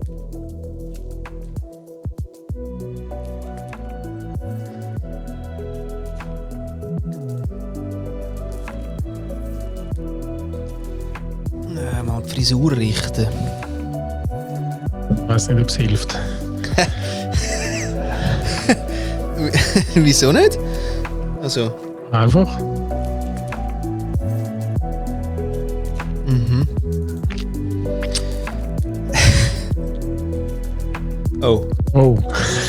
Mal die Frisur richten. Ich weiss nicht, ob es hilft. Wieso nicht? Also. Einfach. Mhm. Oh. Oh.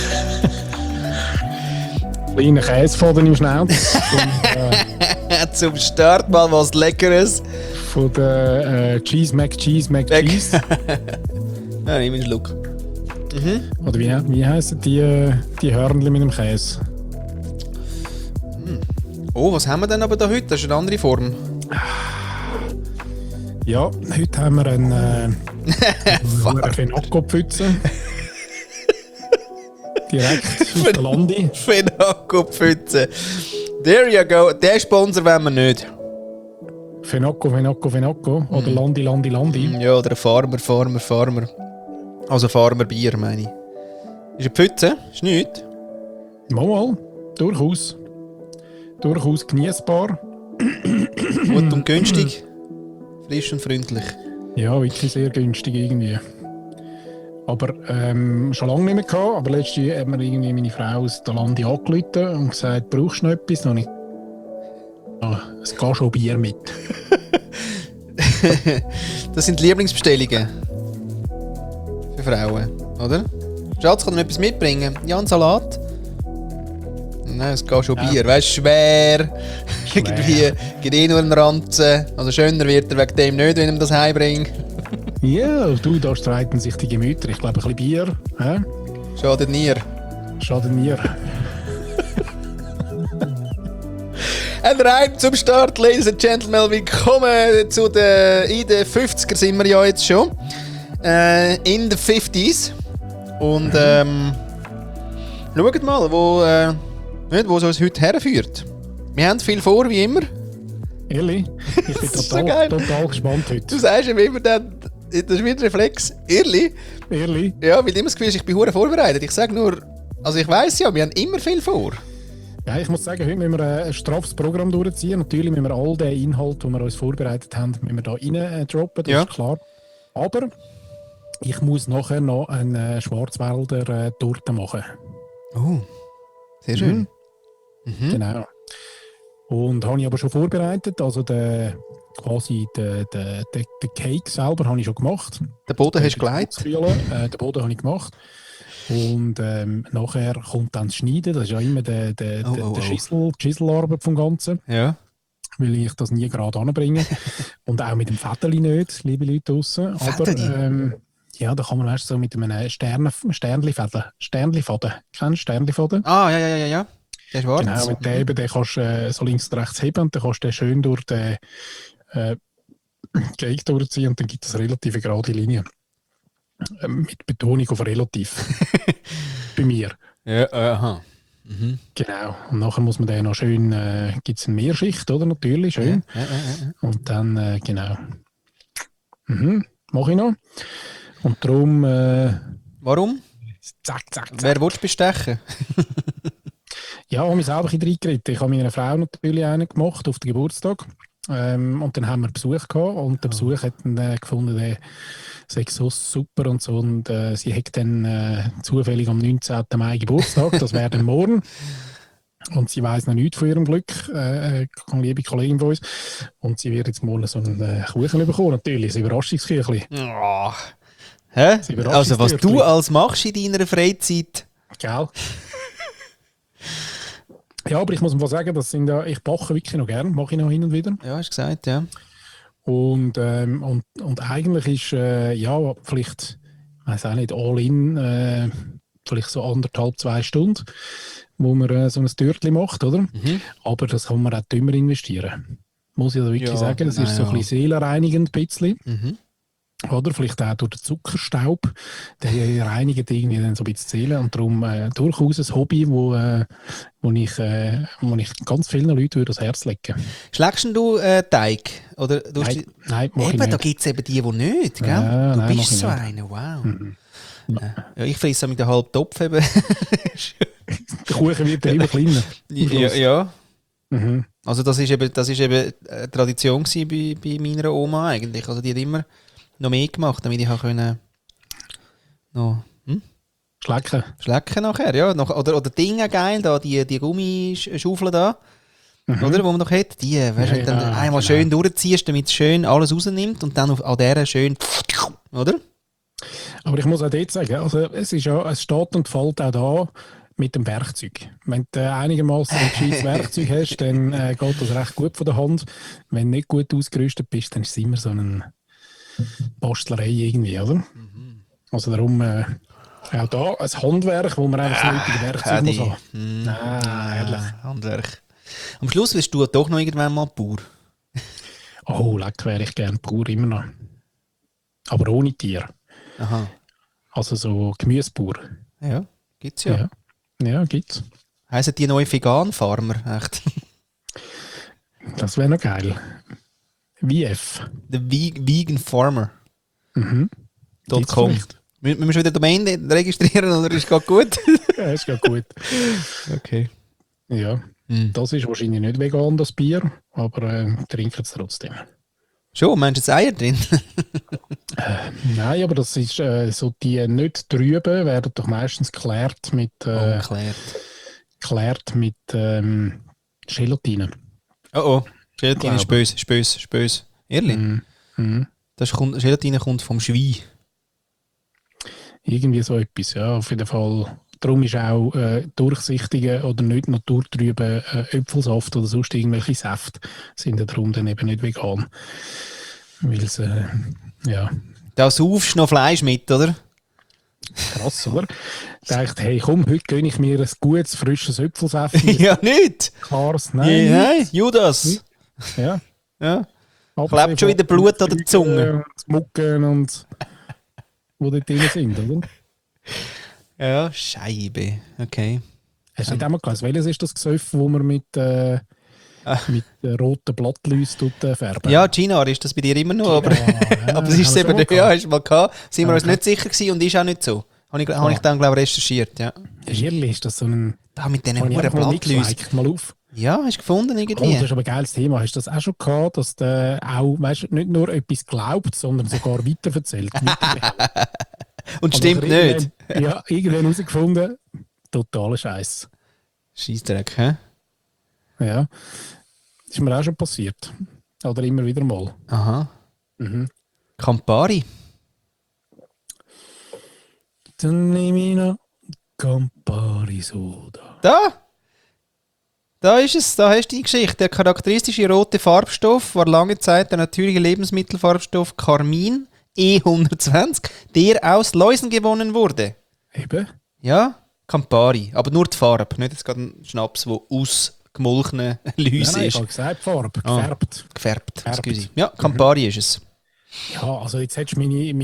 Kleiner Käsefaden im Schnauz. Zum Start mal was Leckeres. Von der Cheese McCheese. Ja, nimm einen Schluck. Mhm. Oder wie heissen die Hörnchen mit dem Käse? Oh, was haben wir denn aber da heute? Das ist eine andere Form. Ja, heute haben wir eine Fenocco-Pfütze. Direkt auf der Landi. Fenocco-Pfütze. There you go. Den Sponsor wollen wir nicht. Fenocco. Oder Landi. Ja, oder ein Farmer. Also Farmerbier, meine ich. Ist eine Pfütze? Ist nichts? Mal. Durchaus. Durchaus genießbar. Gut und günstig. Frisch und freundlich. Ja, wirklich sehr günstig irgendwie. Aber schon lange nicht mehr gehabt. Aber letztes Jahr hat mir irgendwie meine Frau aus der Landi angerufen und gesagt, brauchst du noch etwas? Und ich, es geht schon Bier mit. Das sind Lieblingsbestellungen. Für Frauen, oder? Schatz, kann noch etwas mitbringen? Ja, einen Salat? Nein, es geht schon Bier. Weißt du, schwer. Irgendwie geht nur einen Ranzen. Also schöner wird er wegen dem nicht, wenn ihm das heimbringt. Ja, du, da streiten sich die Gemüter. Ich glaube, ein bisschen Bier. Hä? Schadet nie. Schadet mir. Ein Reim zum Start, Ladies and Gentlemen. Willkommen zu in den 50er sind wir ja jetzt schon. In den 50s. Und schaut mal, wo es uns heute herführt. Wir haben viel vor, wie immer. Ehrlich? Ich bin So total gespannt heute. Du sagst ihm immer dann, das ist wieder ein Reflex. Ehrlich? Ja, weil immer das Gefühl ist, ich bin hure vorbereitet. Ich sage nur, also ich weiss ja, wir haben immer viel vor. Ja, ich muss sagen, heute müssen wir ein straffes Programm durchziehen. Natürlich müssen wir all den Inhalt, den wir uns vorbereitet haben, müssen wir da rein droppen, das ist klar. Aber ich muss nachher noch eine Schwarzwälder Torte machen. Oh, sehr schön. Mhm. Genau. Und habe ich aber schon vorbereitet, also den Cake selber habe ich schon gemacht. Den Boden hast du gelegt? Den Boden habe ich gemacht. Und nachher kommt dann das Schneiden, das ist ja immer der Schüsselarbeit vom Ganzen. Ja. Weil ich das nie gerade anbringe. Und auch mit dem Fädeli nicht, liebe Leute draussen. Aber ja, da kann man weißt, so mit einem Sternlifaden. Kennst du Sternlifaden? Ah, ja. Der ist schwarz. Genau, mit dem eben, den kannst du so links und rechts heben und dann kannst du den schön durch den Cake durchziehen und dann gibt es eine relativ gerade Linie. Mit Betonung auf relativ. Bei mir. Ja, aha. Mhm. Genau. Und nachher muss man den noch schön, gibt es eine Mehrschicht, oder? Natürlich, schön. Ja. Und dann, genau. Mache ich noch. Und darum... Warum? Zack. Wer willst du bestechen? Ja, ich habe mich selber ein bisschen reingeritten. Ich habe meiner Frau natürlich einen gemacht auf den Geburtstag. Und dann haben wir Besuch gehabt. Und der Besuch hat dann gefunden, der sei so super und so. Und sie hat dann zufällig am 19. Mai Geburtstag. Das wäre dann morgen. Und sie weiss noch nichts von ihrem Glück. Eine liebe Kollegin von uns. Und sie wird jetzt morgen so einen Kuchen bekommen. Natürlich, ein Überraschungsküchli. Oh. Hä? Also was du als machst in deiner Freizeit? Gell? Ja, aber ich muss mal sagen, das sind ich backe wirklich noch gern, mache ich noch hin und wieder. Ja, hast du gesagt, ja. Und eigentlich ist, ja, vielleicht, ich weiss auch nicht, all in, vielleicht so 1,5-2 Stunden, wo man so ein Törtchen macht, oder? Mhm. Aber das kann man auch dümmer investieren. Muss ich da wirklich sagen, das ist so ein bisschen seelenreinigend, ein bisschen. Mhm. Oder vielleicht auch durch den Zuckerstaub, der reinigt irgendwie dann so ein bisschen die Seele und darum durchaus ein Hobby, wo ich ganz vielen Leuten das Herz legen würde. Schlägst du Teig? Oder nein, mach ich eben, nicht. Da gibt es eben die nicht, gell? Ja, du nein, bist so einer, wow. Mhm. Ja, ich frisse mit einem halben Topf eben. Der Kuchen wird ja immer kleiner. Ja. Mhm. Also das ist eben eine Tradition gewesen bei meiner Oma eigentlich. Also die hat immer noch mehr gemacht, damit ich können noch schlecken nachher, ja. Oder Dinge geil, da, die Gummischaufeln da, oder, wo man noch hat, die, weißt du, dann einmal schön durchziehst, damit es schön alles rausnimmt und dann an der schön, oder? Aber ich muss auch dort sagen, also es steht und fällt auch da mit dem Werkzeug. Wenn du einigermaßen ein gescheites Werkzeug hast, dann geht das recht gut von der Hand. Wenn du nicht gut ausgerüstet bist, dann ist es immer so eine Bastlerei irgendwie, oder? Also darum auch da ein Handwerk, wo man einfach das nötige Werkzeug muss haben. Ehrlich. Handwerk. Am Schluss wirst du doch noch irgendwann mal Bauer. Oh, leck, wäre ich gern Bauer immer noch. Aber ohne Tier. Aha. Also so Gemüsebauer. Ja, gibt's ja. Ja, gibt's. Heissen die neue Vegan-Farmer, echt? Das wäre noch geil. VF. Der Vegan Farmer. .com. Müssen wir schon wieder Domain registrieren oder ist es gerade gut? Ja, ist gerade gut. Okay. Ja, das ist wahrscheinlich nicht vegan, das Bier, aber trinken es trotzdem. Schon, meinst du jetzt Eier drin? Nein, aber das ist so, die nicht trüben werden doch meistens geklärt mit Gelatine. Oh, Gelatine ist böse. Ehrlich? Gelatine kommt vom Schwein. Irgendwie so etwas, ja, auf jeden Fall. Darum ist auch durchsichtige oder nicht naturtrübe Äpfelsaft oder sonst irgendwelche Säfte sind darum dann eben nicht vegan. Weil es, ja. Da saufst du noch Fleisch mit, oder? Krass, oder? Ich dachte, hey komm, heute gönne ich mir ein gutes, frisches Äpfelsaft. Ja, nicht! Klares, nein. Nein, Judas! Ja. Klebt schon wieder Blut an der Zunge. Mucken und wo dort drin sind, oder? Ja, Scheibe. Okay. Hast du nicht einmal gelesen, welches ist das Gesöff, wo man mit roten Blattläusen färben? Ja, Ginar ist das bei dir immer noch, aber es ist eben nicht, ja, hast du mal gehabt. Sind wir uns nicht sicher gewesen und ist auch nicht so. Habe ich dann, glaube ich, recherchiert, ja. Ehrlich, ist das so ein... Da mit diesen hohen Blattläusen. Mal auf. Ja, hast du gefunden irgendwie? Das ist aber ein geiles Thema. Hast du das auch schon gehabt, dass du auch, weißt, nicht nur etwas glaubt, sondern sogar weiterverzählt? Und stimmt nicht. Ja, irgendwann herausgefunden, totaler Scheiß. Scheissdreck, hä? Ja. Das ist mir auch schon passiert. Oder immer wieder mal. Aha. Campari. Dann nehme ich noch Campari Soda. Da ist es, da hast du die Geschichte. Der charakteristische rote Farbstoff war lange Zeit der natürliche Lebensmittelfarbstoff Carmin E120, der aus Läusen gewonnen wurde. Eben? Ja, Campari. Aber nur die Farbe, nicht jetzt gerade ein Schnaps, der aus gemolchenen Läusen Nein, ich ist. habe gesagt Farbe, gefärbt. Gefärbt, excuse. Ja, Campari ist es. Ja, also jetzt hättest du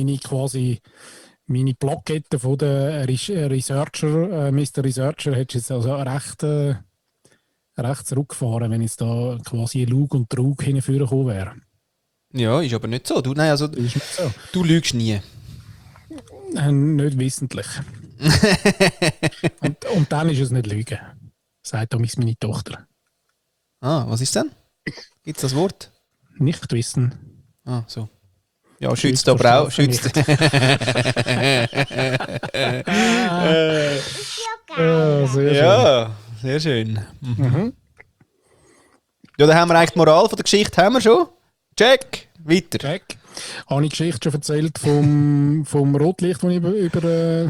meine Plakette von der Researcher, Mr. Researcher, hättest du jetzt also recht zurückgefahren, wenn jetzt da quasi Lug und Trug hinführen gekommen wäre. Ja, ist aber nicht so. Du lügst nie. Nicht wissentlich. und dann ist es nicht Lügen, sagt damals meine Tochter. Ah, was ist denn? Gibt es das Wort? Nicht wissen. Ah, so. Ja, schützt aber auch. Schützt. Sehr schön. Ja, da haben wir eigentlich die Moral von der Geschichte haben wir schon. Check. Weiter. Check. Habe ich Geschichte schon erzählt vom Rotlicht, das ich über...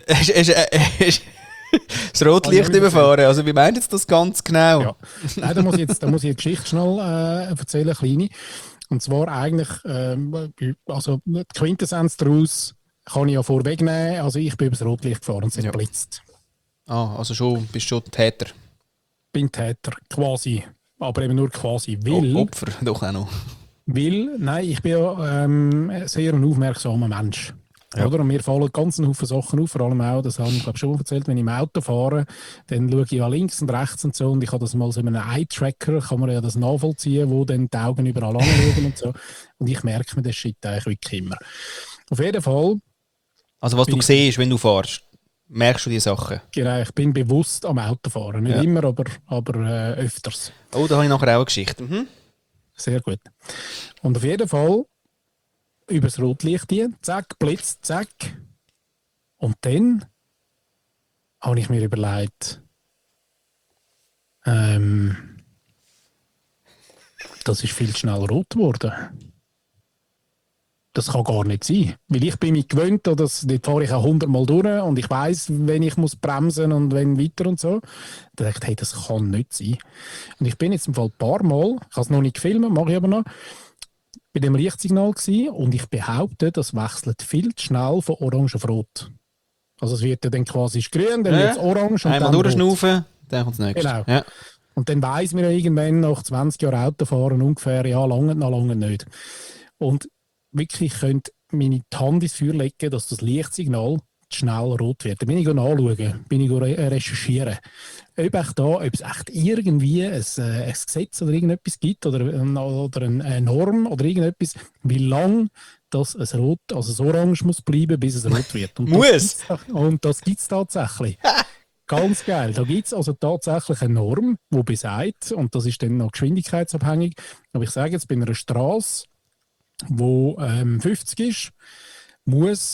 das Rotlicht überfahren. Also wie meint jetzt das ganz genau? Ja. Nein, da muss ich jetzt die Geschichte schnell erzählen, kleine. Und zwar eigentlich, also die Quintessenz daraus kann ich ja vorwegnehmen. Also ich bin über das Rotlicht gefahren und es ist blitzt. Ah, also bist schon Täter? Bin Täter, quasi. Aber eben nur quasi, weil... Opfer doch auch noch. Weil, nein, ich bin ja sehr ein aufmerksamer Mensch. Ja. Oder? Und mir fallen ganz Haufen Sachen auf, vor allem auch, das habe ich glaube schon erzählt, wenn ich im Auto fahre, dann schaue ich ja links und rechts und so und ich habe das mal so in einem Eye-Tracker, kann man ja das nachvollziehen, wo dann die Augen überall anschauen und so. Und ich merke mir das Shit eigentlich wirklich immer. Auf jeden Fall Also was du siehst, wenn du fährst, merkst du die Sachen? Genau, ich bin bewusst am Autofahren. Nicht immer, aber öfters. Oh, da habe ich nachher auch eine Geschichte. Mhm. Sehr gut. Und auf jeden Fall übers Rotlicht hier, zack, Blitz, zack. Und dann habe ich mir überlegt, das ist viel schneller rot geworden. Das kann gar nicht sein. Weil ich bin mich gewöhnt, dort fahre ich auch 100-mal durch und ich weiss, wenn ich muss bremsen und wenn weiter und so. Da dachte ich, hey, das kann nicht sein. Und ich bin jetzt im Fall ein paar Mal, ich habe es noch nicht gefilmt, mache ich aber noch, bei dem Lichtsignal gewesen und ich behaupte, das wechselt viel zu schnell von orange auf rot. Also es wird ja dann quasi grün, dann wird es orange und einmal dann durchschnaufen, dann kommt das nächste. Genau. Ja. Und dann weiss man ja irgendwann nach 20 Jahren Autofahren ungefähr, ja, lange nicht. Und wirklich, ich könnte meine Hand ins Feuer legen, dass das Lichtsignal schnell rot wird. Da bin ich nachschauen, bin ich recherchieren. Ob es echt irgendwie ein Gesetz oder irgendetwas gibt oder eine Norm oder irgendetwas, wie lange das ein Rot, also ein Orange muss bleiben, bis es rot wird. Und das gibt es tatsächlich. Ganz geil. Da gibt es also tatsächlich eine Norm, die besagt, und das ist dann noch geschwindigkeitsabhängig, aber ich sage jetzt, bei einer Straße, wo 50 ist, muss,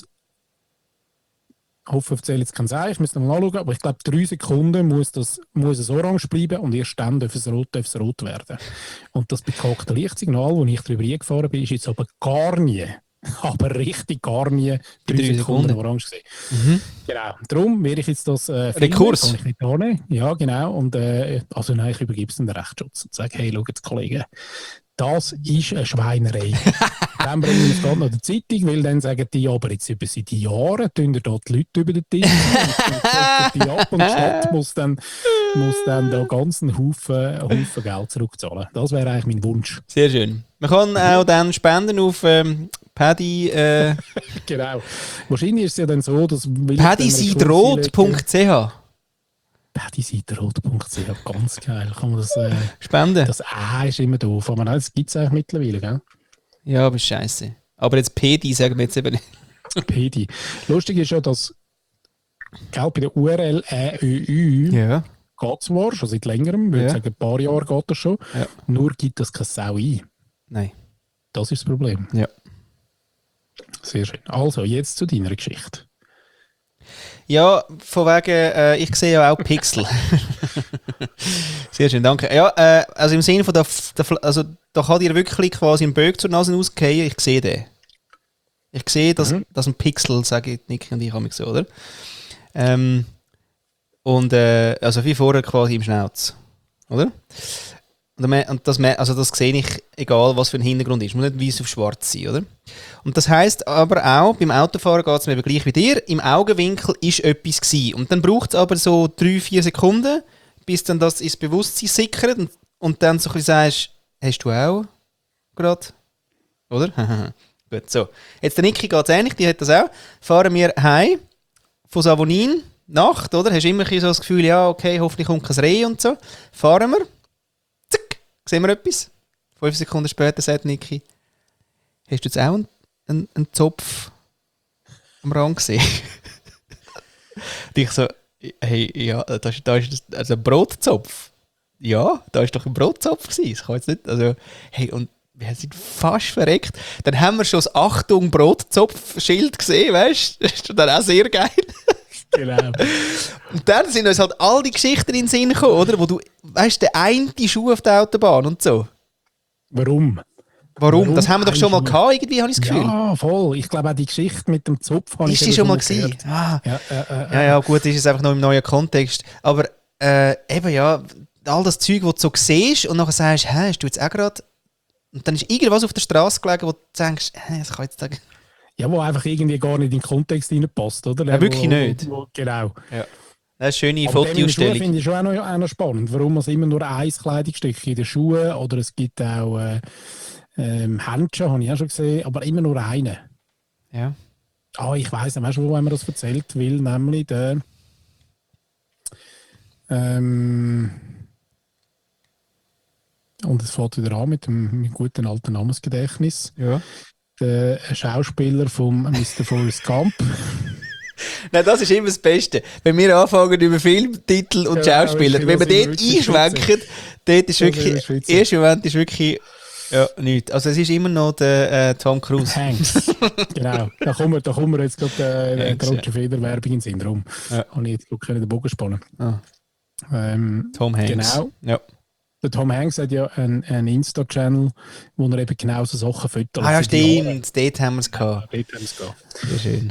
ich hoffe, ich erzähle jetzt kein Sein, ich müsste mal nachschauen, aber ich glaube, 3 Sekunden muss es orange bleiben und erst dann darf es rot werden. Und das bekackte Lichtsignal, wo ich drüber gefahren bin, ist jetzt aber gar nie, aber richtig gar nie 3 Sekunden orange gewesen. Mhm. Genau, darum werde ich jetzt das Rekurs. Kann ich nicht annehmen. Ja, genau. Und also nein, ich übergebe es dem Rechtsschutz und sage, hey, schau jetzt, Kollegen, das ist eine Schweinerei. Dann bringen wir es gerade noch in der Zeitung, weil dann sagen die, aber jetzt über seit Jahren tun da die Leute über den Tisch und die ab und die Stadt muss dann da ganz einen Haufen Geld zurückzahlen. Das wäre eigentlich mein Wunsch. Sehr schön. Man kann auch dann spenden auf Paddy. Genau. Wahrscheinlich ist es ja dann so, dass... paddyseidrot.ch paddyseidrot.ch, ganz geil. Kann man das... Spenden. Das ist immer doof, aber nein, das gibt es eigentlich mittlerweile, gell? Ja, aber scheiße. Aber jetzt Pedi sagen wir jetzt eben nicht. Pedi. Lustig ist ja, dass bei der URL ÄÖÜ geht es zwar schon seit längerem, würde sagen, ein paar Jahre geht das schon, nur gibt das keine Sau ein. Nein. Das ist das Problem. Ja. Sehr schön. Also, jetzt zu deiner Geschichte. Ja, von wegen, ich sehe ja auch Pixel. Sehr schön, danke. Ja, also im Sinne von, da kann dir wirklich quasi ein Böck zur Nase ausgehen, ich sehe den. Ich sehe, dass ein Pixel, sage Nick und ich habe mich so, oder? Also wie vorher quasi im Schnauz, oder? Und das sehe ich, egal was für ein Hintergrund ist. Muss nicht weiß auf schwarz sein, oder? Und das heisst aber auch, beim Autofahren geht es mir gleich wie dir, im Augenwinkel ist etwas gewesen. Und dann braucht es aber so 3-4 Sekunden, bis dann das ins Bewusstsein sickert und dann so ein bisschen sagst, hast du auch gerade? Oder? Gut, so. Jetzt der Niki geht es ähnlich, die hat das auch. Fahren wir heim von Savonin, Nacht, oder? Hast immer so das Gefühl, ja, okay, hoffentlich kommt kein Reh und so. Fahren wir. Sehen wir etwas? 5 Sekunden später sagt Niki, hast du jetzt auch einen Zopf am Rand gesehen? Und ich so, hey, ja, da ist also ein Brotzopf. Ja, da war doch ein Brotzopf gewesen. Das kann jetzt nicht, also, hey, und wir sind fast verreckt. Dann haben wir schon das Achtung Brotzopf-Schild gesehen, weißt du? Das ist dann auch sehr geil. Genau. Und dann sind uns halt all die Geschichten in den Sinn gekommen, oder? Wo du, weißt du, der eine Schuh auf der Autobahn und so. Warum? Das haben wir doch schon mal gehabt, irgendwie, habe ich das Gefühl. Ja, voll. Ich glaube auch die Geschichte mit dem Zopf habe ich ist die schon mal gesehen? Ja, gut, ist es einfach noch im neuen Kontext. Aber eben ja, all das Zeug, das du so siehst und nachher sagst, hast du jetzt auch gerade... Und dann ist irgendwas auf der Straße gelegen, wo du denkst, das kann jetzt sagen... Ja, wo einfach irgendwie gar nicht in den Kontext reinpasst, oder? Ja, wirklich nicht. Genau. Ja. Das ist eine schöne Fotoausstellung. Das finde ich schon auch noch spannend. Warum es immer nur ein Kleidungsstück in den Schuhen oder es gibt auch Händchen, habe ich auch schon gesehen, aber immer nur einen. Ja. Ich weiss auch schon, wo man das erzählt, weil nämlich der und es fängt wieder an mit dem guten alten Namensgedächtnis. Ja. der Schauspieler von Mr. Forrest Gump. Nein, das ist immer das Beste. Wenn wir anfangen über Filmtitel und Ja, Schauspieler, wenn wir dort einschwenken, dort ist wirklich, der erste Moment ist wirklich, ja, nichts. Also es ist immer noch der Tom Cruise. Hanks. Genau. Da kommen wir jetzt gerade die Roger Federer-Werbung in den Sinn. Darum habe ich jetzt den Bogen spannen. Ah. Tom Hanks. Genau. Ja. Der Tom Hanks hat ja einen Insta-Channel, wo er eben genau so Sachen füttert. Ah ja, stimmt. Dort haben wir es gehabt. Ja, dort haben wir es gehabt. Sehr schön.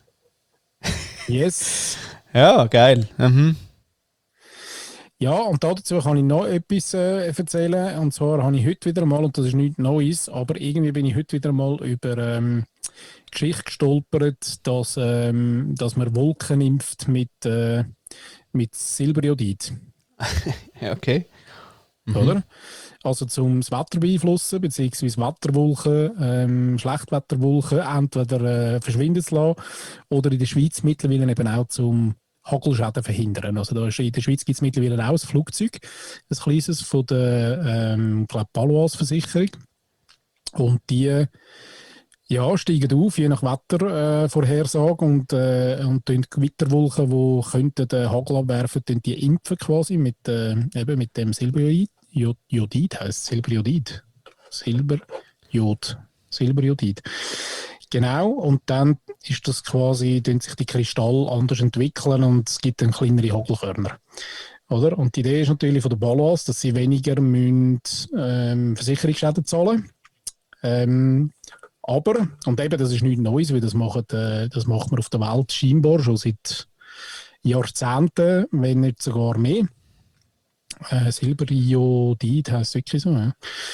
Yes. Ja, geil. Mhm. Ja, und dazu kann ich noch etwas erzählen. Und zwar habe ich heute wieder mal, und das ist nichts Neues, aber irgendwie bin ich heute wieder mal über die Geschichte gestolpert, dass man Wolken impft mit Silberjodid. Ja, okay. Mhm. Oder? Also zum das Wetter beeinflussen, beziehungsweise Wetterwolken, Schlechtwetterwolken entweder verschwinden zu lassen oder in der Schweiz mittlerweile eben auch zum Hagelschäden verhindern. Also da ist, in der Schweiz gibt es mittlerweile auch ein Flugzeug, ein kleines von der Palois Versicherung. Und die steigen auf, je nach Wettervorhersage und die Gewitterwolken, die könnten den Hagel abwerfen, die impfen quasi mit dem Silberjodid. Jodid heisst Silberjodid. Silberjodid. Genau, und dann ist das quasi, sich die Kristalle anders entwickeln und es gibt dann kleinere Hagelkörner. Oder? Und die Idee ist natürlich von der Balance, dass sie weniger Versicherungsschäden zahlen. Aber, und eben, das ist nichts Neues, weil das macht man auf der Welt scheinbar schon seit Jahrzehnten, wenn nicht sogar mehr. Silberjodid heisst es wirklich so. Ja.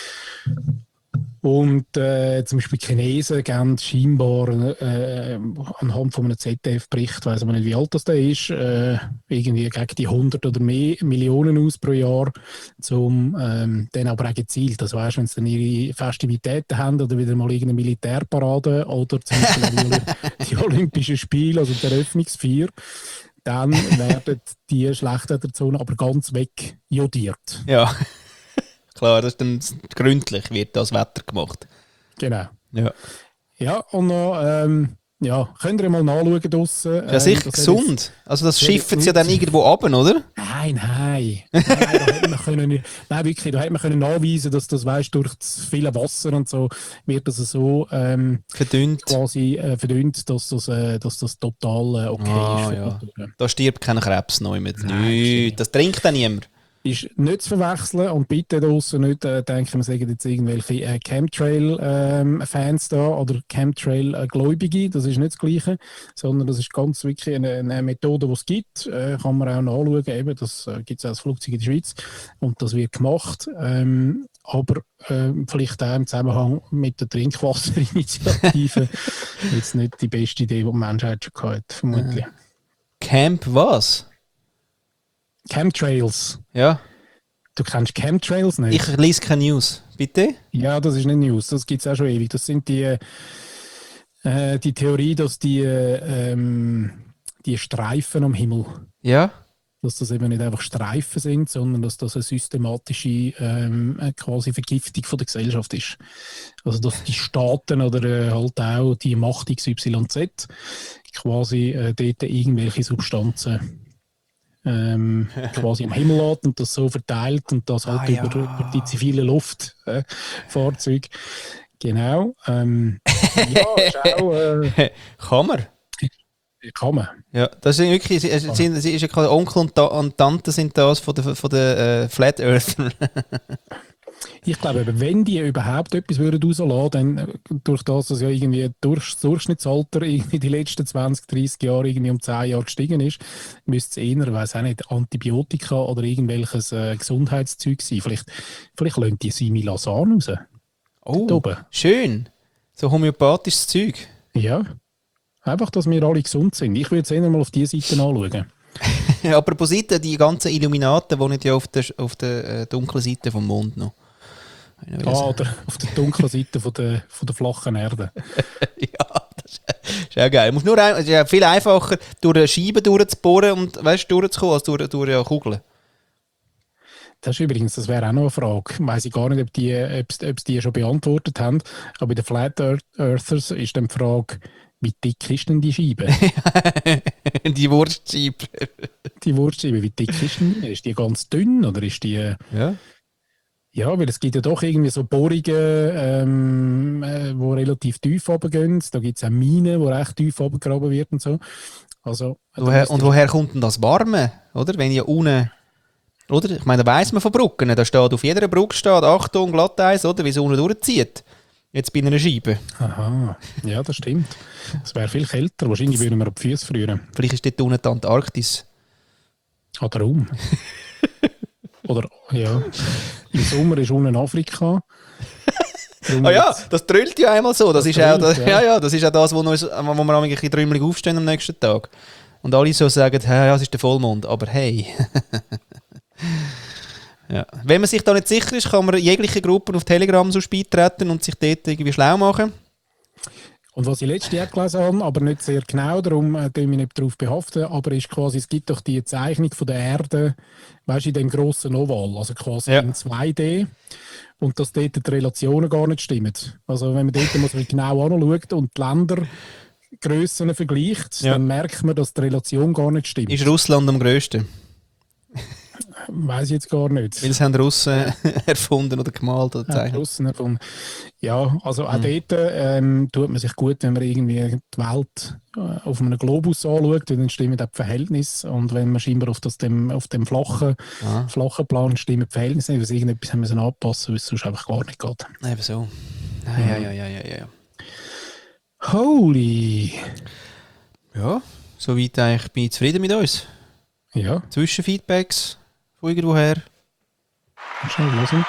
Und zum Beispiel die Chinesen geben scheinbar anhand von einem ZDF-Bericht, weiss man nicht, wie alt das der ist, irgendwie gegen die 100 oder mehr Millionen aus pro Jahr, dann aber auch gezielt. Das weißt, wenn sie dann ihre Festivitäten haben oder wieder mal irgendeine Militärparade oder zum Beispiel die Olympischen Spiele, also die Eröffnungsfeier, dann werden die Schlechtwetterzonen aber ganz weg jodiert. Ja, klar, das ist dann gründlich wird das Wetter gemacht. Genau. Ja. Ja, und noch, könnt ihr mal nachschauen draussen. Ja, sicher gesund. Also das schiffen sie ja dann irgendwo ab, oder? Nein. Da hätte man können, nein, wirklich, da hätte man können nachweisen, dass das, weißt, durch das viele Wasser und so, wird das so verdünnt. Quasi verdünnt, dass das total okay ist. Ja. Da stirbt kein Krebs noch mit. Nein, das trinkt dann niemand. Ist nicht zu verwechseln und bitte draussen nicht denken, wir sagen jetzt irgendwelche Chemtrail-Fans da oder Chemtrail-Gläubige, das ist nicht das Gleiche, sondern das ist ganz wirklich eine Methode, die es gibt, kann man auch nachschauen, eben, das gibt es auch als Flugzeug in der Schweiz und das wird gemacht, aber vielleicht auch im Zusammenhang mit der Trinkwasserinitiative jetzt nicht die beste Idee, die die Menschheit schon gehabt hat, vermutlich. Camp was? Chemtrails. Ja. Du kennst Chemtrails nicht? Ich lese keine News. Bitte? Ja, das ist nicht News. Das gibt es auch schon ewig. Das sind die Theorie, dass die Streifen am Himmel, dass das eben nicht einfach Streifen sind, sondern dass das eine systematische quasi Vergiftung von der Gesellschaft ist. Also dass die Staaten oder halt auch die Macht XYZ quasi dort irgendwelche Substanzen quasi am Himmel lässt und das so verteilt und das halt über die zivile Luftfahrzeuge. Genau. Kann man. Kann man. Ja, das ist wirklich, ist ja gerade Onkel und Tante sind das von der Flat Earther. Ich glaube, wenn die überhaupt etwas rauslassen würden, dann durch das, dass ja irgendwie das Durchschnittsalter irgendwie die letzten 20, 30 Jahre irgendwie um 10 Jahre gestiegen ist, müsste es eher, weiss auch nicht, Antibiotika oder irgendwelches Gesundheitszeug sein. Vielleicht lassen die Similasan raus. Oh, schön. So homöopathisches Zeug. Ja. Einfach, dass wir alle gesund sind. Ich würde jetzt eher mal auf diese Seite anschauen. Apropos Seite, die ganzen Illuminaten wohnen ja auf der dunklen Seite vom Mond noch. Oder auf der dunklen Seite von der flachen Erde. Ja, das ist ja geil. Es ist ja viel einfacher, durch eine Scheibe durchzubohren und durchzukommen, als durch eine Kugel. Das ist übrigens, das wäre auch noch eine Frage. Weiß ich gar nicht, ob sie die schon beantwortet haben. Aber bei den Flat Earthers ist dann die Frage, wie dick ist denn die Scheibe? Die Wurstscheibe. Die Wurstscheibe, wie dick ist denn die? Ist die ganz dünn oder ist die... Ja. Ja, weil es gibt ja doch irgendwie so Bohrungen, die relativ tief runtergehen. Da gibt es auch Minen, die recht tief runtergegraben wird und so. Also, Woher kommt denn das Warme? Oder? Wenn ja unten... Oder? Ich meine, da weiss man von Brücken. Da steht auf jeder Brücke steht, Achtung, Glatteis, oder? Wie es unten durchzieht. Jetzt bei einer Scheibe. Aha, ja, das stimmt. Es wäre viel kälter. Wahrscheinlich würden wir auf die Füße frieren. Vielleicht ist dort unten die Antarktis. Oder um. Oder, ja. Im Sommer ist unten Afrika. Ah ja, das trüllt ja einmal so. Das ist auch das, das ist auch das, wo wir ein bisschen trümmelig aufstehen am nächsten Tag. Und alle so sagen, ja, es ist der Vollmond. Aber hey. Ja. Wenn man sich da nicht sicher ist, kann man jegliche Gruppen auf Telegram so beitreten und sich dort irgendwie schlau machen. Und was ich letztes Jahr gelesen habe, aber nicht sehr genau, darum tue ich mich nicht darauf behaften, aber ist quasi, es gibt doch die Zeichnung von der Erde, weißt du, in dem grossen Oval, also quasi in 2D, und dass dort die Relationen gar nicht stimmen. Also wenn man dort mal so genau anschaut und die Ländergrössen vergleicht, dann merkt man, dass die Relation gar nicht stimmt. Ist Russland am grössten? Weiß ich jetzt gar nicht. Weil es haben Russen erfunden oder gemalt oder gezeichnet. Russen erfunden. Ja, also auch dort tut man sich gut, wenn man irgendwie die Welt auf einem Globus anschaut, dann stimmen auch die Verhältnisse. Und wenn man scheinbar auf dem flachen Plan stimmen die Verhältnisse nicht, weil irgendetwas haben müssen anpassen, weil es sonst einfach gar nicht geht. Eben so. Ja. Holy! Ja, soweit eigentlich bin ich zufrieden mit uns. Ja. Zwischenfeedbacks von irgendwoher. Schnell hören.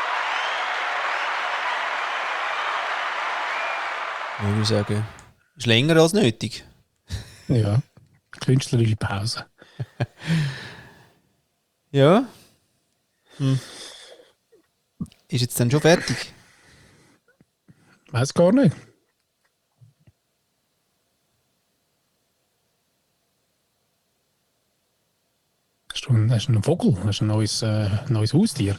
Ich würde sagen, ist länger als nötig. Ja, künstlerische Pause. Ja. Ist jetzt dann schon fertig? Weiß gar nicht. Hast du einen Vogel? Hast du ein neues Haustier?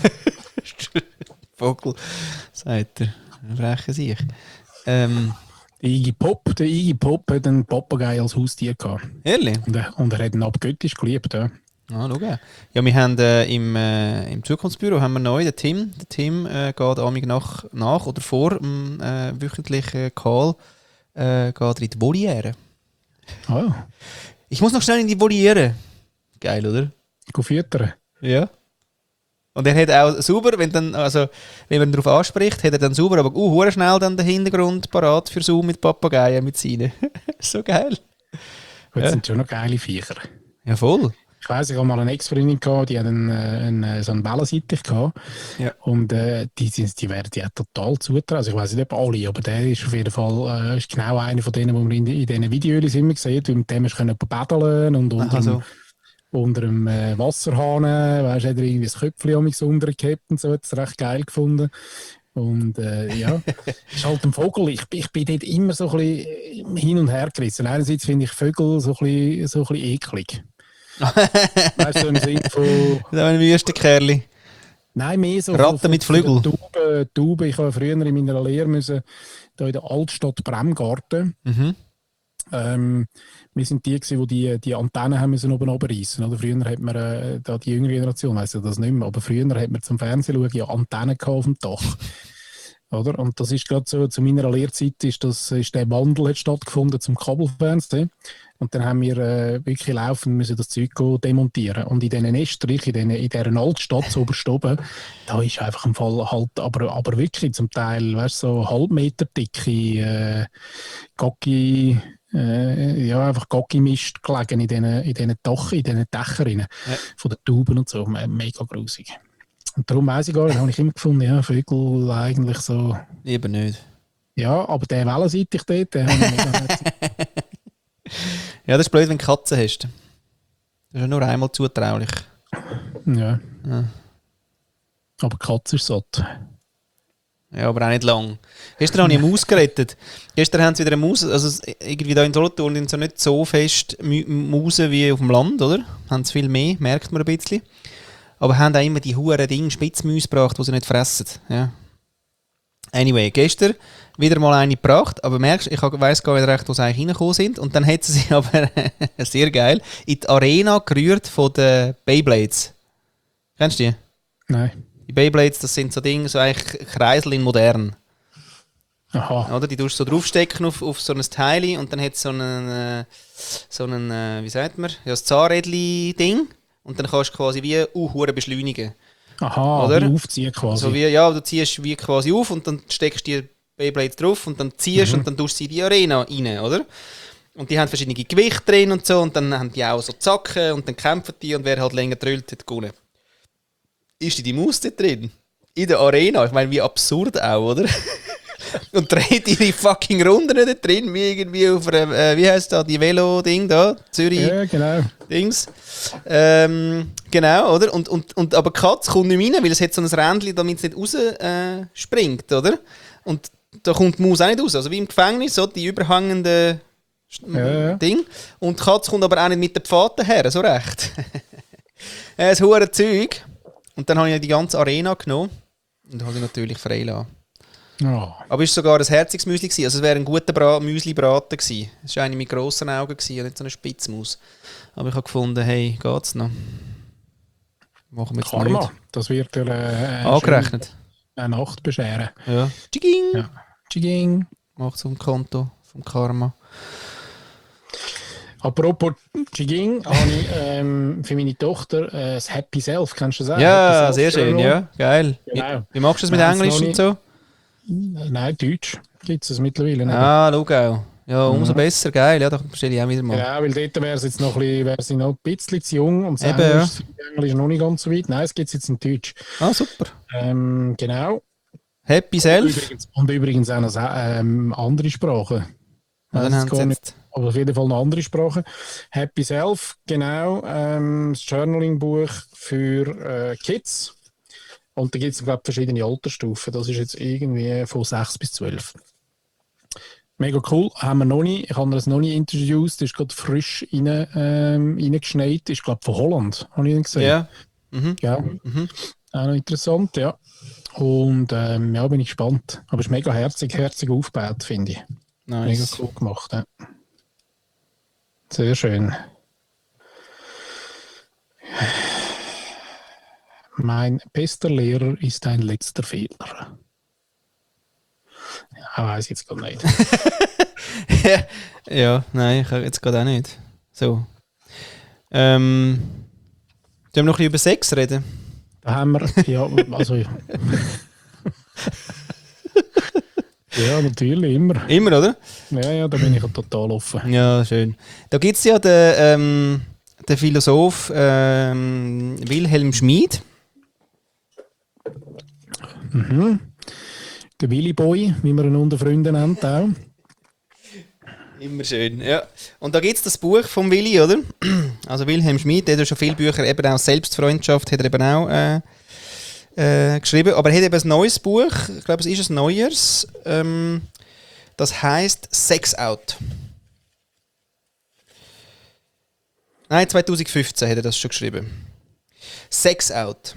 Vogel, sagt er. Frechen sich. Der Iggy Pop hat einen Papagei als Haustier gehabt. Ehrlich? Und er hat ihn abgöttisch geliebt. Ja. Ah, schau. Ja, wir haben im Zukunftsbüro haben wir neu den Tim. Der Tim geht amig nach oder vor dem wöchentlichen Call geht er in die Voliere. Oh. Ich muss noch schnell in die Voliere. Geil, oder? Go füttern. Ja. Und er hat auch sauber, wenn man darauf anspricht, hat er dann sauber, aber hure schnell dann den Hintergrund parat für Zoom mit Papageien mit seinen. So geil. Das sind schon noch geile Viecher. Ja, voll. Ich weiss, ich hatte mal eine Ex-Freundin, die hat so einen Wellensittich gehabt. Ja. Und die werden ja total zutrauen. Also ich weiss nicht, ob alle, aber der ist auf jeden Fall ist genau einer von denen, die man in diesen Videos immer sieht, mit dem hast du paddeln und unter dem Wasserhahn, weißt du, hat er irgendwie das Köpfchen am untergehabt und so, hat es recht geil gefunden. Und ja, ist halt ein Vogel. Ich bin dort immer so ein bisschen hin und her gerissen. Einerseits finde ich Vögel so ein bisschen eklig. Weißt du, im Sinne von... Das ist ein Wüstenkerli. Nein, mehr so... Ratten mit Flügeln. Tauben. Ich habe früher in meiner Lehre müssen, da in der Altstadt Bremgarten. Wir sind die Antennen haben müssen oben runterreissen. Oder früher hat man, da die jüngere Generation weiss ja das nicht mehr, aber früher hat man zum Fernsehen schauen ja Antennen auf dem Dach. Oder? Und das ist gerade so, zu meiner Lehrzeit ist der Wandel hat stattgefunden zum Kabelfernsehen. Und dann haben wir wirklich laufend müssen das Zeug demontieren. Und in diesen Estrich, in dieser Altstadt so oben, da ist einfach im Fall halt, aber wirklich zum Teil, weißt du, so halbmeter dicke Gocki, einfach Gocki-Mist gelegen in diesen Dächern von den Tauben und so. Mega grusig. Und darum weiss ich gar nicht, habe ich immer gefunden, ja, Vögel eigentlich so... Lieber nicht. Ja, aber der Wellensittich dort, der habe ich mega Ja, das ist blöd, wenn du Katzen hast. Das ist ja nur einmal zutraulich. Ja. Aber die Katze ist satt. Ja, aber auch nicht lang. Gestern habe ich eine Maus gerettet. Gestern haben sie wieder eine Maus, also irgendwie da in Solothurn sind so nicht so fest Mausen wie auf dem Land, oder? Haben sie viel mehr, merkt man ein bisschen. Aber haben auch immer die huren Dinge Spitzmäuse gebracht, die sie nicht fressen. Ja. Anyway, gestern wieder mal eine gebracht, aber merkst, ich weiss gar nicht recht, wo sie eigentlich reingekommen sind. Und dann hat sie sich aber, sehr geil, in die Arena gerührt von den Beyblades. Kennst du die? Nein. Die Beyblades, das sind so Dinge, so eigentlich Kreisel in modern. Aha. Oder? Die tust du so draufstecken auf so ein Teil und dann hat es so einen, wie sagt man, ja, das Zahnrädli-Ding und dann kannst du quasi wie hure beschleunigen. Aha, oder? wie aufziehen quasi. So wie, ja, du ziehst wie quasi auf und dann steckst du die Beyblades drauf und dann ziehst und dann tust du sie in die Arena rein, oder? Und die haben verschiedene Gewichte drin und so und dann haben die auch so Zacken und dann kämpfen die und wer halt länger drüllt, hat gewonnen. Ist die Maus dort drin? In der Arena? Ich meine, wie absurd auch, oder? Und dreht ihre fucking Runden dort drin, wie irgendwie auf einer, wie heisst das, die Velo-Ding da, Zürich. Ja, genau. Dings. Genau, oder? Und aber die Katze kommt nicht rein, weil es hat so ein Rändchen, damit es nicht raus springt, oder? Und da kommt die Maus auch nicht raus. Also wie im Gefängnis, so die überhängende Ding. Und die Katze kommt aber auch nicht mit den Pfaden her, so recht. Das hure Zeug. Und dann habe ich die ganze Arena genommen und habe sie natürlich freigelassen. Oh. Aber es war sogar ein herziges Müsli gewesen. Also es wäre ein guter Müsli-Braten gewesen. Es war eine mit grossen Augen gewesen, und nicht so eine Spitzmaus. Aber ich habe gefunden, hey, geht's noch? Machen wir jetzt Karma, nicht. das wird angerechnet. Eine Nacht bescheren. Ja. Tschiging! Ja. Tschiging! Macht so ein Konto vom Karma. Apropos Tschiging, habe ich für meine Tochter das Happy Self, kennst du das auch? Ja, sehr schön, ja. Geil. Genau. Wie magst du es mit Englisch und so? Nein, Deutsch gibt es mittlerweile nicht. Ah, schau auch. Ja, umso besser, geil. Ja, da bestelle ich auch wieder mal. Ja, weil dort wäre sie jetzt noch ein bisschen zu jung und das Eben, Englisch noch nicht ganz so weit. Nein, es gibt es jetzt in Deutsch. Ah, super. Genau. Happy Self. Und übrigens auch noch andere Sprachen. Ja, dann haben sie jetzt... Aber auf jeden Fall eine andere Sprache. Happy Self, genau. Das Journaling-Buch für Kids. Und da gibt es, glaube ich, verschiedene Altersstufen. Das ist jetzt irgendwie von 6 bis 12. Mega cool. Haben wir noch nicht. Ich habe das noch nicht introduced. Das ist gerade frisch reingeschneit. Ist, glaube ich, von Holland. Habe ich ihn gesehen. Ja. Mhm. Ja. Mhm. Auch noch interessant, ja. Und ja, bin ich gespannt. Aber es ist mega herzig aufgebaut, finde ich. Nice. Mega cool gemacht, ja. Sehr schön. Mein bester Lehrer ist ein letzter Fehler. Ja, weiß ich jetzt gar nicht. Ja, nein, ich jetzt gerade auch nicht. So. Sollen wir noch ein bisschen über Sex reden? Da haben wir, ja, also... Ja, natürlich, immer. Immer, oder? Ja, da bin ich total offen. Ja, schön. Da gibt es ja den Philosoph Wilhelm Schmid. Mhm. Der Willy Boy, wie man ihn unter Freunden nennt, auch. Immer schön, ja. Und da gibt es das Buch vom Willy, oder? Also Wilhelm Schmid, der hat ja schon viele Bücher, eben auch Selbstfreundschaft, hat er eben auch geschrieben. Aber er hat eben ein neues Buch, ich glaube, es ist ein neues, das heisst Sex Out. Nein, 2015 hat er das schon geschrieben. Sex Out.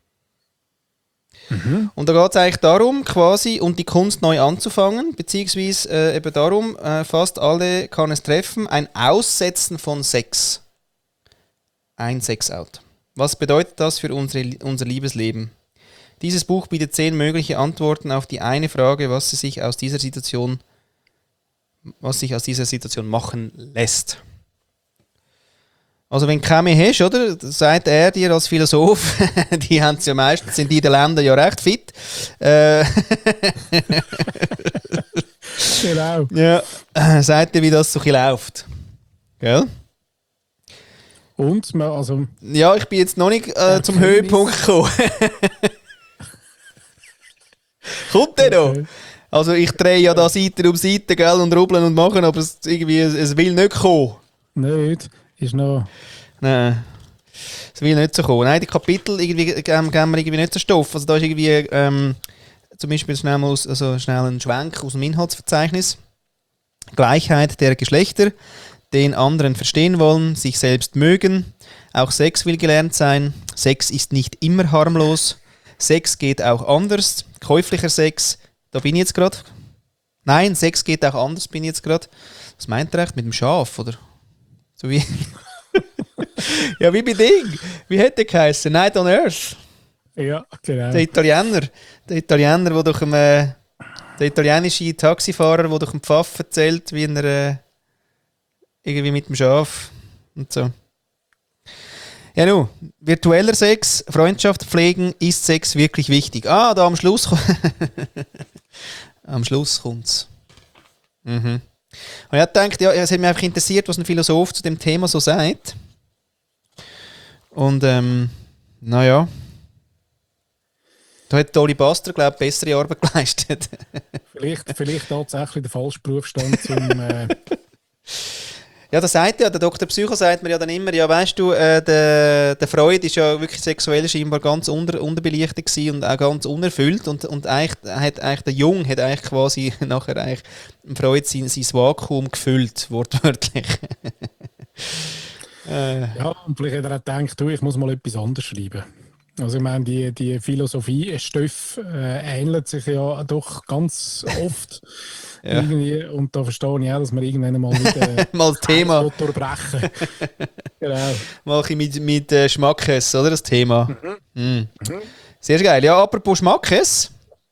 Mhm. Und da geht es eigentlich darum, quasi, und die Kunst neu anzufangen, beziehungsweise eben darum, fast alle kann es treffen, ein Aussetzen von Sex. Ein Sex-Out. Was bedeutet das für unser Liebesleben? Dieses Buch bietet 10 mögliche Antworten auf die eine Frage, was sich aus dieser Situation machen lässt. Also wenn du keine mehr hast, oder, sagt er dir als Philosoph, die haben es ja meistens in den Ländern ja recht fit. Genau. Ja, sagt dir, wie das so ein bisschen läuft. Gell? Und, also... Ja, ich bin jetzt noch nicht zum Höhepunkt gekommen. Kommt der noch? Also ich drehe ja da Seite um Seite, gell, und rubbeln und machen, aber es will nicht kommen. Nicht. Ist noch... Nein. Es will nicht so kommen. Nein, die Kapitel geben wir irgendwie nicht so Stoff. Also da ist irgendwie zum Beispiel schnell ein Schwenk aus dem Inhaltsverzeichnis. Gleichheit der Geschlechter. den anderen verstehen wollen, sich selbst mögen. Auch Sex will gelernt sein. Sex ist nicht immer harmlos. Sex geht auch anders. Käuflicher Sex, da bin ich jetzt gerade. Nein, Sex geht auch anders, bin ich jetzt gerade. Was meint er echt mit dem Schaf, oder? So wie... ja, wie bei Ding. Wie hätte der geheißen? Night on Earth. Ja, genau. Der Italiener, der durch der italienische Taxifahrer, der durch den Pfaff erzählt, wie er irgendwie mit dem Schaf und so. Ja, nun, virtueller Sex, Freundschaft pflegen, ist Sex wirklich wichtig? Ah, da am Schluss. Am Schluss kommt's. Mhm. Und ich habe gedacht, ja, es hat mich einfach interessiert, was ein Philosoph zu dem Thema so sagt. Und naja. Da hat Dolly Buster, glaube ich, bessere Arbeit geleistet. vielleicht tatsächlich der falsche Berufsstand zum... Ja, das sagt ja, der Dr. Psycho sagt mir ja dann immer, ja weißt du, der Freud ist ja wirklich sexuell scheinbar ganz unterbelichtet gewesen und auch ganz unerfüllt und eigentlich der Jung hat eigentlich quasi nachher eigentlich Freud sein Vakuum gefüllt, wortwörtlich. Ja, und vielleicht hat er auch gedacht, du, ich muss mal etwas anderes schreiben. Also ich meine, die Philosophie-Stoffe ähneln sich ja doch ganz oft. Ja. Irgendwie, und da verstehe ich auch, dass wir irgendwann mal wieder mal das Thema durchbrechen. Genau. Mal ein bisschen mit Schmackes, oder? Das Thema. Mhm. Sehr geil. Ja, apropos Schmackes,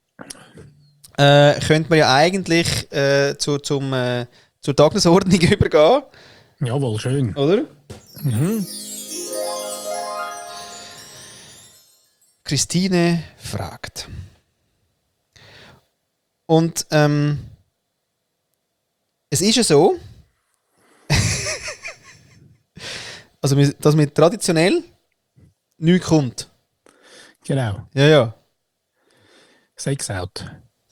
könnte man ja eigentlich zur Tagesordnung übergehen. Jawohl, schön. Oder? Mhm. Christine fragt. Und es ist ja so, also dass mir traditionell nichts kommt. Genau. Ja. Sex out.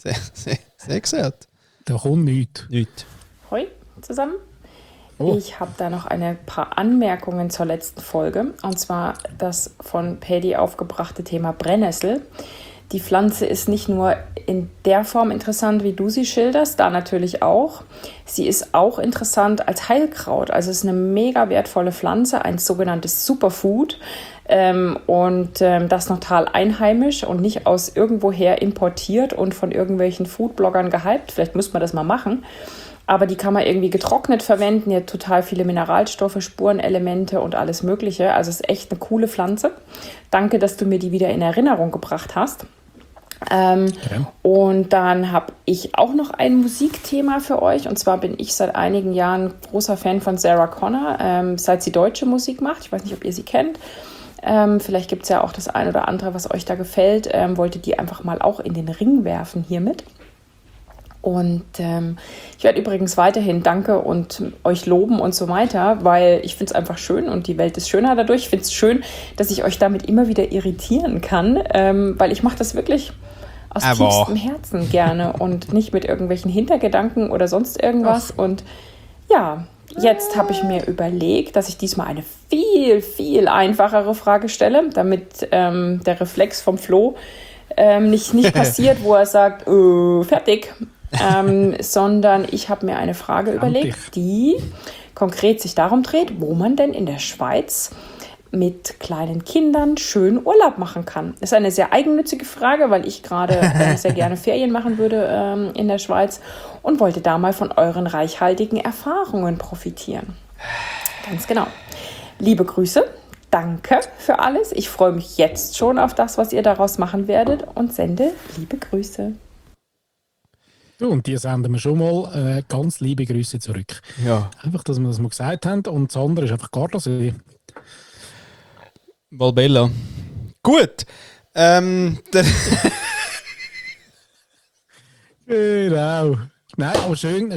Sex out. Da kommt nichts. Hoi zusammen. Oh. Ich habe da noch ein paar Anmerkungen zur letzten Folge. Und zwar das von Paddy aufgebrachte Thema Brennnessel. Die Pflanze ist nicht nur in der Form interessant, wie du sie schilderst, da natürlich auch. Sie ist auch interessant als Heilkraut. Also es ist eine mega wertvolle Pflanze, ein sogenanntes Superfood. Und das noch total einheimisch und nicht aus irgendwoher importiert und von irgendwelchen Foodbloggern gehypt. Vielleicht müsste man das mal machen. Aber die kann man irgendwie getrocknet verwenden. Die hat total viele Mineralstoffe, Spurenelemente und alles Mögliche. Also es ist echt eine coole Pflanze. Danke, dass du mir die wieder in Erinnerung gebracht hast. Okay. Und dann habe ich auch noch ein Musikthema für euch. Und zwar bin ich seit einigen Jahren großer Fan von Sarah Connor, seit sie deutsche Musik macht. Ich weiß nicht, ob ihr sie kennt. Vielleicht gibt es ja auch das ein oder andere, was euch da gefällt. Wollte die einfach mal auch in den Ring werfen hiermit. Und ich werde übrigens weiterhin danke und euch loben und so weiter, weil ich finde es einfach schön und die Welt ist schöner dadurch. Ich finde es schön, dass ich euch damit immer wieder irritieren kann, weil ich mache das wirklich aus tiefstem Herzen gerne und nicht mit irgendwelchen Hintergedanken oder sonst irgendwas. Ach. Und ja, jetzt habe ich mir überlegt, dass ich diesmal eine viel, viel einfachere Frage stelle, damit der Reflex vom Flo nicht passiert, wo er sagt, fertig. Sondern ich habe mir eine Frage überlegt, die konkret sich darum dreht, wo man denn in der Schweiz mit kleinen Kindern schön Urlaub machen kann. Das ist eine sehr eigennützige Frage, weil ich gerade sehr gerne Ferien machen würde in der Schweiz und wollte da mal von euren reichhaltigen Erfahrungen profitieren. Ganz genau. Liebe Grüße, danke für alles. Ich freue mich jetzt schon auf das, was ihr daraus machen werdet und sende liebe Grüße. Du, und die senden wir schon mal ganz liebe Grüße zurück. Ja. Einfach, dass wir das mal gesagt haben. Und das andere ist einfach Gardasee. Valbella. Gut. Genau. Nein, aber schön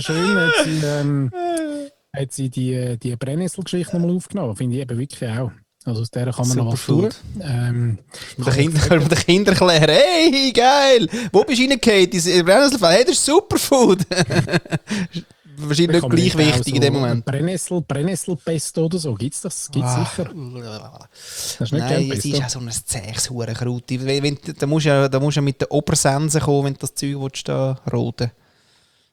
hat sie die Brennnessel-Geschichte nochmal aufgenommen. Finde ich eben wirklich auch. Also aus der kann man noch was tun. Mit den Kindern erklären, hey, geil, wo bist du reingehauen? Diese Brennnesselfeld, hey, das ist Superfood. Wahrscheinlich nicht gleich wichtig in dem Moment. Brennnesselpesto oder so, gibt es das? Gibt es sicher? Das ist nicht Nein, es ist auch so ein zähes Hurenkraut. Da musst du ja mit den Obersensen kommen, wenn du das Zeug da roten.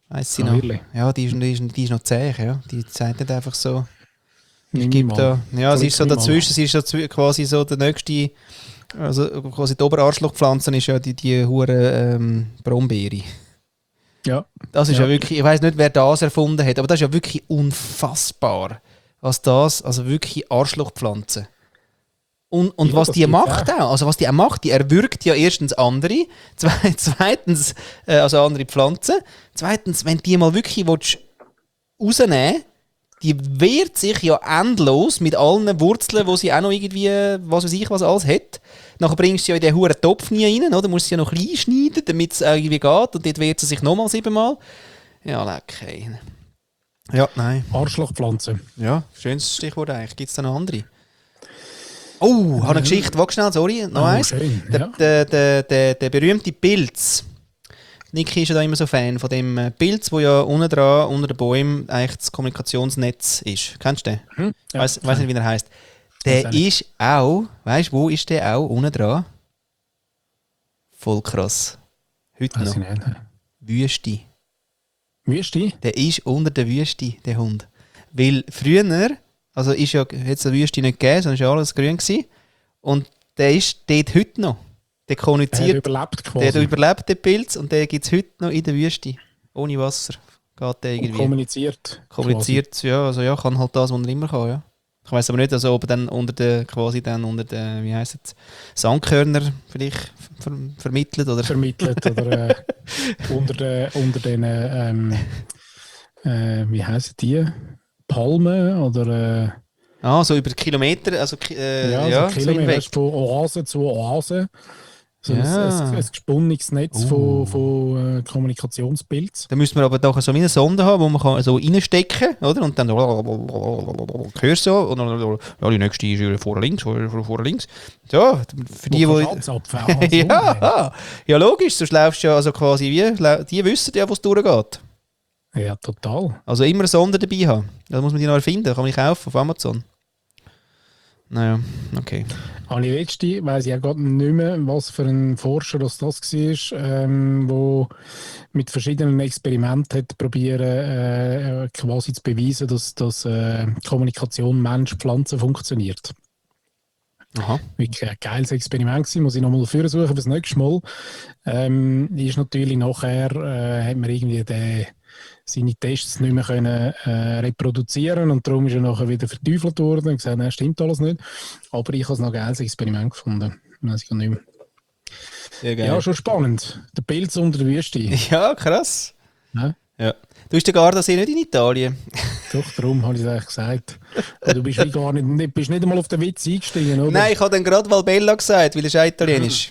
Weiss sie Ah, noch. wirklich? Ja, die ist noch zäh, ja. Die sagt nicht einfach so. Es Nimm gibt mal. da, ja, sie ist so Drück mich mal. dazwischen, sie ist so quasi so der nächste, also quasi die Oberarschlochpflanze ist ja die hure Brombeere. Ja. Das ist Ja. ja wirklich, ich weiß nicht, wer das erfunden hat, aber das ist ja wirklich unfassbar, was das, also wirklich Arschlochpflanze. Und Ja, was das die gibt's macht auch, also was die auch macht, die erwürgt ja erstens andere, zweitens, also andere Pflanzen, zweitens, wenn die mal wirklich willst, rausnehmen, die wehrt sich ja endlos mit allen Wurzeln, wo sie auch noch irgendwie, was weiß ich, was alles hat. Nachher bringst du sie ja in den huren Topf nie rein, oder? Du musst sie ja noch klein schneiden, damit es irgendwie geht. Und dort wehrt sie sich nochmal 7-mal. Ja, leck. Ey. Ja, nein. Arschlochpflanze. Ja, schönes Stichwort eigentlich. Gibt es da noch andere? Oh, habe eine Geschichte. Wag schnell, sorry. Noch eins. Schön. Der berühmte Pilz. Niki ist ja da immer so Fan von dem Pilz, wo ja unten dran, unter den Bäumen, eigentlich das Kommunikationsnetz ist. Kennst du den? Ja, Weiß nicht, wie er heisst. Weiss Der auch nicht. ist auch, weißt du, wo ist der auch unten dran? Voll krass. Heute Weiss noch. ich nicht. Wüste. Wüste? Der ist unter der Wüste, der Hund. Weil früher, also ist ja, hat es eine Wüste nicht gegeben, sondern war alles grün gewesen. Und der ist dort heute noch. Der Der kommuniziert. überlebt quasi. Der überlebt den Pilz und der gibt es heute noch in der Wüste. Ohne Wasser. Geht der Und irgendwie. kommuniziert. Kommuniziert, ja, also ja, kann halt das, was er immer kann, ja. Ich weiss aber nicht, also ob er dann unter den, wie heisst es, Sandkörner vielleicht vermittelt oder... Vermittelt oder unter den, wie heissen die? Palmen oder so über Kilometer, also so so Kilometer hinweg. weißt du, von Oase zu Oase. So Ja. ein gesponnenes Netz von Kommunikationspilz. Da müssen wir aber doch so wie eine Sonde haben, wo man kann so reinstecken kann, oder? Und dann hörst du so, und dann, ja, die nächste ist vorne links, vorne links. So, für die, die... ja, logisch, sonst läufst du ja also quasi wie, die wissen ja, wo es durchgeht. Ja, total. Also immer eine Sonde dabei haben. Da muss man die noch erfinden, kann man die kaufen auf Amazon. Naja, okay. Habe ich letzte, weiss ich auch gerade nicht mehr, was für ein Forscher das war, wo mit verschiedenen Experimenten hat probieren, quasi zu beweisen, dass Kommunikation Mensch-Pflanze funktioniert. Aha. Wirklich ein geiles Experiment gewesen, muss ich nochmal suchen für das nächste Mal. Ist natürlich nachher, hat man irgendwie seine Tests nicht mehr können, reproduzieren und darum ist er nachher wieder verteufelt worden und gesagt, nein, stimmt alles nicht. Aber ich habe es noch ein geiles Experiment gefunden. Weiss ich gar nicht mehr. Sehr geil. Ja, schon spannend. Der Pilz unter der Wüste. Ja, krass. Ja? Ja. Du bist ja gar nicht in Italien. Doch, darum habe ich es eigentlich gesagt. Aber du bist, bist nicht einmal auf den Witz eingestiegen, oder? Nein, ich habe dann gerade Valbella gesagt, weil es ist italienisch.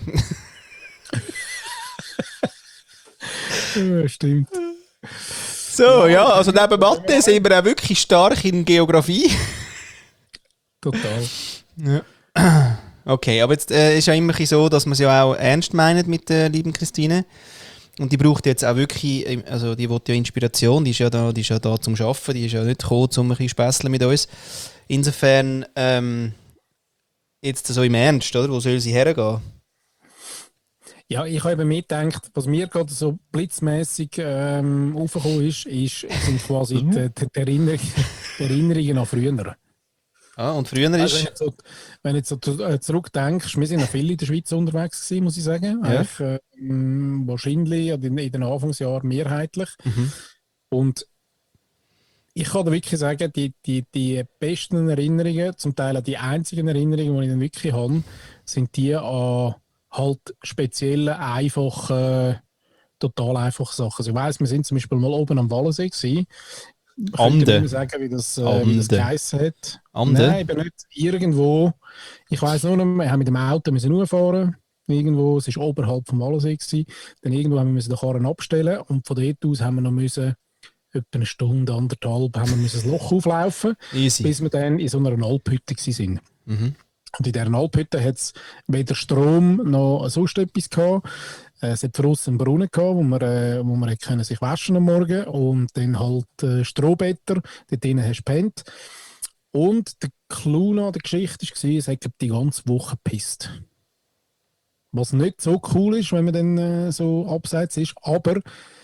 Ja, stimmt. So, ja, also neben Mathe sind wir auch wirklich stark in Geografie. Total. Ja. Okay, aber jetzt ist ja immer so, dass man es ja auch ernst meint mit der lieben Christine. Und die braucht jetzt auch wirklich, also die will ja Inspiration, die ist ja da zum Arbeiten, die ist ja nicht gekommen, um ein bisschen spässeln mit uns. Insofern, jetzt so im Ernst, oder? Wo soll sie hergehen? Ja, ich habe eben mitgedacht, was mir gerade so blitzmässig aufgekommen sind quasi die Erinnerungen an früher. Ah, und früher Also ist... wenn du jetzt so zurückdenkst, wir sind noch viel in der Schweiz unterwegs gewesen, muss ich sagen. Ja. Wahrscheinlich in den Anfangsjahren mehrheitlich. Mhm. Und ich kann dir wirklich sagen, die besten Erinnerungen, zum Teil auch die einzigen Erinnerungen, die ich dann wirklich habe, sind die an halt spezielle, einfache, total einfache Sachen. Also ich weiss, wir sind zum Beispiel mal oben am Wallensee gewesen. Ich könnte nicht mehr sagen, wie das geheissen hat. Amde? Nein, eben nicht. Irgendwo, ich weiss nur noch, wir haben mit dem Auto hochfahren. Irgendwo, es war oberhalb vom Wallensee gewesen. Dann irgendwo haben wir den Karren abstellen und von dort aus haben wir noch müssen, etwa eine Stunde, anderthalb, haben wir müssen das Loch auflaufen, Easy. bis wir dann in so einer Alphütte waren. Mhm. Und in dieser Alphütte hat es weder Strom noch sonst etwas gehabt. Es hat draussen einen Brunnen gehabt, wo man können sich waschen am Morgen und dann halt Strohbetter, dort drinnen hast du gepennt. Und der Clou an der Geschichte war, es hat die ganze Woche gepisst. Was nicht so cool ist, wenn man dann so abseits ist, aber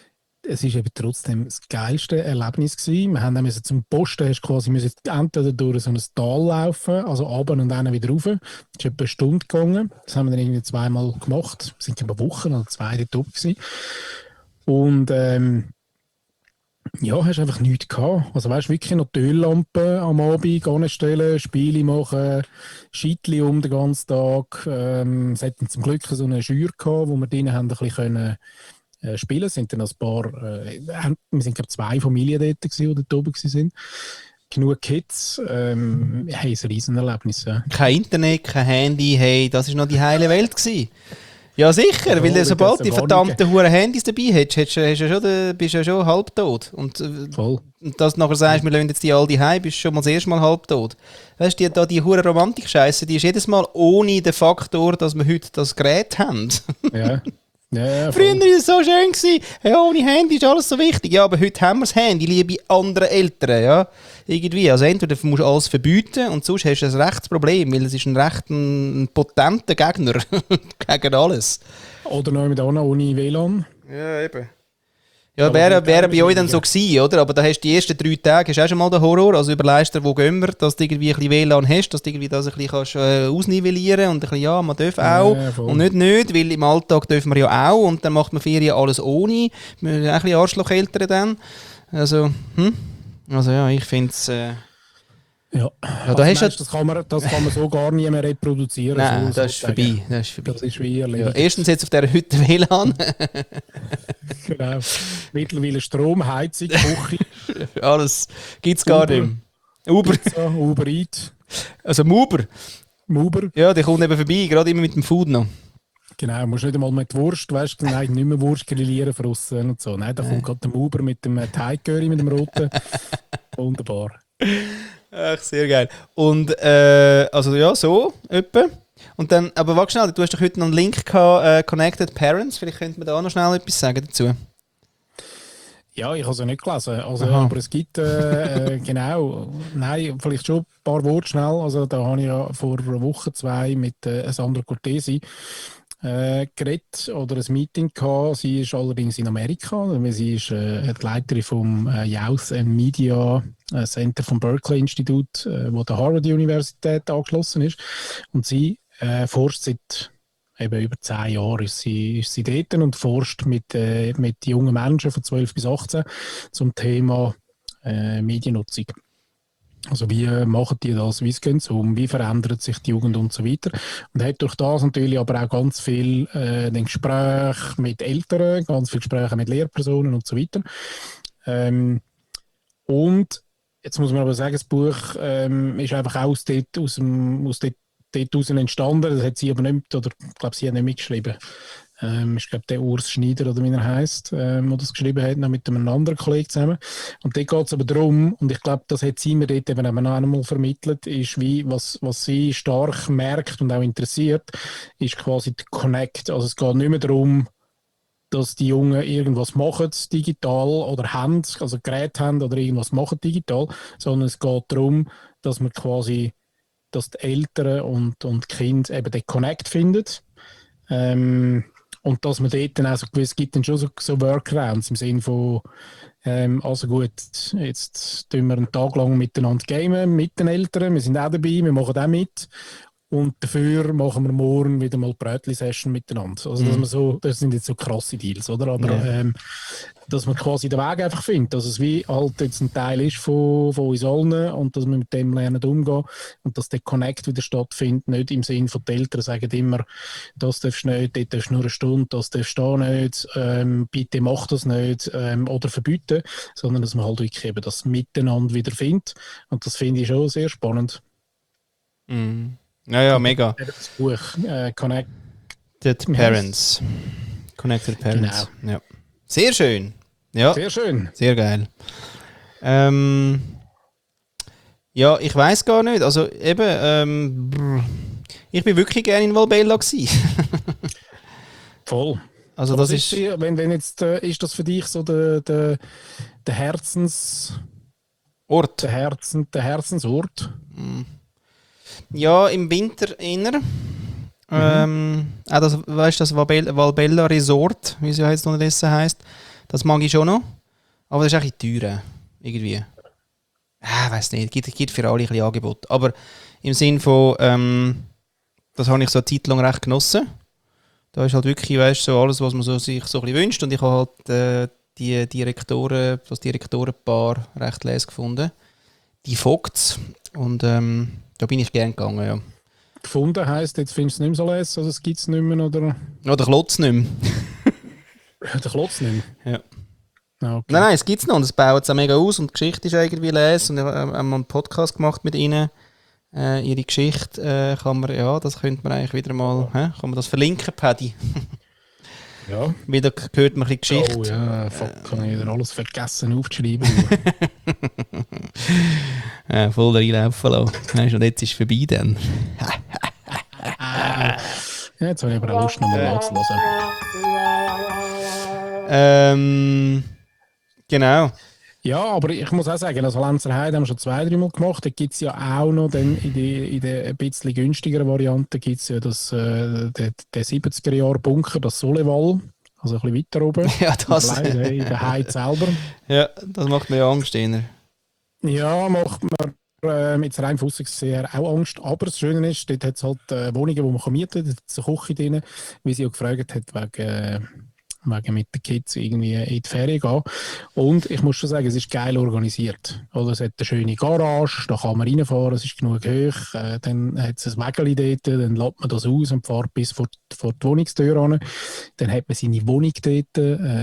es ist eben trotzdem das geilste Erlebnis gewesen. Wir haben dann zum Posten, hast quasi entweder durch so ein Tal laufen, also runter und dann wieder rauf. Das ist etwa eine Stunde gegangen. Das haben wir dann irgendwie zweimal gemacht. Wir sind etwa Wochen oder 2 dort oben gewesen. Und ja, hast einfach nichts gehabt. Also weißt wirklich noch die Öllampe am Abend anstellen, Spiele machen, Scheitli um den ganzen Tag. Es hatten zum Glück so eine Schür gehabt, wo wir drinnen haben ein bisschen spielen. Es sind dann ein paar, wir sind glaube 2 Familien dort gewesen, die dort oben waren. Genug Kids. Hey, es ist ein Riesenerlebnis. Ja. Kein Internet, kein Handy, hey, das war noch die heile Welt gewesen. Ja, sicher, weil du, sobald die verdammten Huren Handys dabei hast, bist du ja schon halbtot. Und dass du nachher sagst, wir lassen jetzt die all die heim, bist du schon mal das erste Mal halbtot. Weißt du, die Huren Romantik-Scheiße, die ist jedes Mal ohne den Faktor, dass wir heute das Gerät haben. Ja. Ja, früher war es so schön gewesen. Hey, ohne Handy ist alles so wichtig. Ja, aber heute haben wir das Handy, liebe andere Eltern. Ja? Irgendwie. Also entweder musst du alles verbieten und sonst hast du ein Rechtsproblem, weil es ist ein recht ein potenter Gegner gegen alles. Oder noch mit ohne WLAN. Ja, eben. Ja, wäre bei euch dann so gewesen, oder? Aber da hast du die ersten 3 Tage hast auch schon mal den Horror. Also überlegst dir, wo gehen wir, dass du irgendwie ein bisschen WLAN hast, dass du irgendwie das ein bisschen kannst, ausnivellieren und ein bisschen, ja, man darf auch. Ja, und nicht, weil im Alltag dürfen wir ja auch und dann macht man Ferien alles ohne. Wir sind auch ein bisschen Arschlocheltern dann. Also, Also ja, ich finde es... Ja, also da hast das kann man so gar nie mehr reproduzieren. Nein, so, das ist vorbei. Das ist wie erledigt. Ja, erstens jetzt auf dieser Hütte WLAN. Genau. Mittlerweile Strom, Heizung, Küche. Alles gibt es gar nicht mehr. Uber Eats. Also Uber. Ja, der kommt eben vorbei, gerade immer mit dem Food noch. Genau, musst nicht einmal mit Wurst, weißt du, nein, nicht mehr Wurst grillieren für Russen und so. Nein, da kommt gerade der Uber mit dem Teigcurry, mit dem roten. Wunderbar. Ach, sehr geil. Und also ja, so etwa. Und dann, aber warte schnell, du hast doch heute noch einen Link gehabt, Connected Parents. Vielleicht könnte man da auch noch schnell etwas sagen dazu. Ja, ich habe es ja nicht gelesen. Also, aber es gibt, genau, nein, vielleicht schon ein paar Worte schnell. Also da habe ich ja vor einer Woche 2 mit Sandra Cortesi geredet oder ein Meeting gehabt. Sie ist allerdings in Amerika, weil sie ist die Leiterin vom Youth and Media Center vom Berkeley Institute, wo der Harvard Universität angeschlossen ist. Und sie forscht seit eben über 10 Jahren ist sie dort und forscht mit jungen Menschen von 12 bis 18 zum Thema Mediennutzung. Also wie machen die das, wie gehen sie um, wie verändert sich die Jugend und so weiter. Und hat durch das natürlich aber auch ganz viel Gespräche mit Eltern, ganz viele Gespräche mit Lehrpersonen und so weiter. Und jetzt muss man aber sagen, das Buch ist einfach auch aus dort entstanden. Das hat sie aber nicht, oder ich glaube, sie hat nicht mitgeschrieben. Ich glaube, der Urs Schneider, oder wie er heisst, der das geschrieben hat, noch mit einem anderen Kollegen zusammen. Und dort geht es aber darum, und ich glaube, das hat sie mir dort eben auch noch einmal vermittelt, ist wie, was sie stark merkt und auch interessiert, ist quasi der Connect. Also es geht nicht mehr darum, dass die Jungen irgendwas machen digital oder haben, also Geräte haben oder irgendwas machen digital, sondern es geht darum, dass man quasi, dass die Eltern und die Kinder eben den Connect finden. Und dass man dort dann auch so gewiss, gibt dann schon so Workarounds im Sinne von, also gut, jetzt tun wir einen Tag lang miteinander gamen mit den Eltern, wir sind auch dabei, wir machen auch mit. Und dafür machen wir morgen wieder mal Brötli-Session miteinander. Also, dass man so, das sind jetzt so krasse Deals, oder? Aber dass man quasi den Weg einfach findet, dass es wie halt jetzt ein Teil ist von uns allen und dass wir mit dem lernen umgehen und dass der Connect wieder stattfindet, nicht im Sinne von den Eltern sagen immer, das darfst du nicht, dort darfst du nur eine Stunde, das darfst du da nicht, bitte mach das nicht oder verbieten, sondern dass man halt wirklich eben das Miteinander wieder findet und das finde ich schon sehr spannend. Ja, mega. Das Buch Connected Parents. Connected Parents. Genau. Ja. Sehr schön. Ja. Sehr schön. Sehr geil. Ja, ich weiß gar nicht. Also eben, ich bin wirklich gerne in Valbella gewesen. Voll. Also das ist wenn jetzt ist das für dich so der Herzensort? Der Herzensort? Ja, im Winter inner. Auch das, weißt du, das Valbella Resort, wie es ja jetzt unterdessen heisst, Das mag ich schon noch. Aber das ist ein bisschen teuer. Irgendwie. Ich weiss nicht. Gibt für alle ein bisschen Angebot. Aber im Sinn von, das habe ich so eine Zeit lang recht genossen. Da ist halt wirklich, weißt, so alles, was man sich so ein bisschen wünscht. Und ich habe halt das Direktorenpaar recht les gefunden. Die Vogts. Und da bin ich gern gegangen, ja. Gefunden heisst, jetzt findest du es nicht mehr so les, also es gibt es nicht mehr, oder? Oder Klotz nicht mehr. Der Klotz nicht mehr? Ja. Ah, okay. Nein, es gibt es noch und es baut es auch mega aus und die Geschichte ist irgendwie les und wir haben mal einen Podcast gemacht mit ihnen. Ihre Geschichte das könnte man eigentlich wieder mal, kann man das verlinken, Paddy? Ja. Wieder gehört man ein bisschen Geschichte. Oh ja, fuck, habe ich wieder alles vergessen aufzuschreiben. Voll reinlaufen lassen. Weißt, und jetzt ist es vorbei dann. Ja, jetzt habe ich aber auch Lust, nochmal nachzuhören. Genau. Ja, aber ich muss auch sagen, also Lenzerheide haben wir schon 2-3 Mal gemacht. Da gibt es ja auch noch dann in der ein bisschen günstigeren Variante gibt es ja der 70er-Jahr-Bunker, das Soleval, also ein bisschen weiter oben. Ja, das. In der Heide selber. Ja, das macht mir ja Angst. Ja, macht mir jetzt rein von aussen gesehen auch Angst. Aber das Schöne ist, dort hat es halt Wohnungen, die man mieten kann. Da hat es eine Küche drin, wie sie auch gefragt hat, wegen mit den Kids irgendwie in die Ferien gehen. Und ich muss schon sagen, es ist geil organisiert. Oder es hat eine schöne Garage, da kann man reinfahren, es ist genug hoch. Dann hat es ein Wägeli dort, dann lädt man das aus und fährt bis vor die Wohnungstür an. Dann hat man seine Wohnung dort.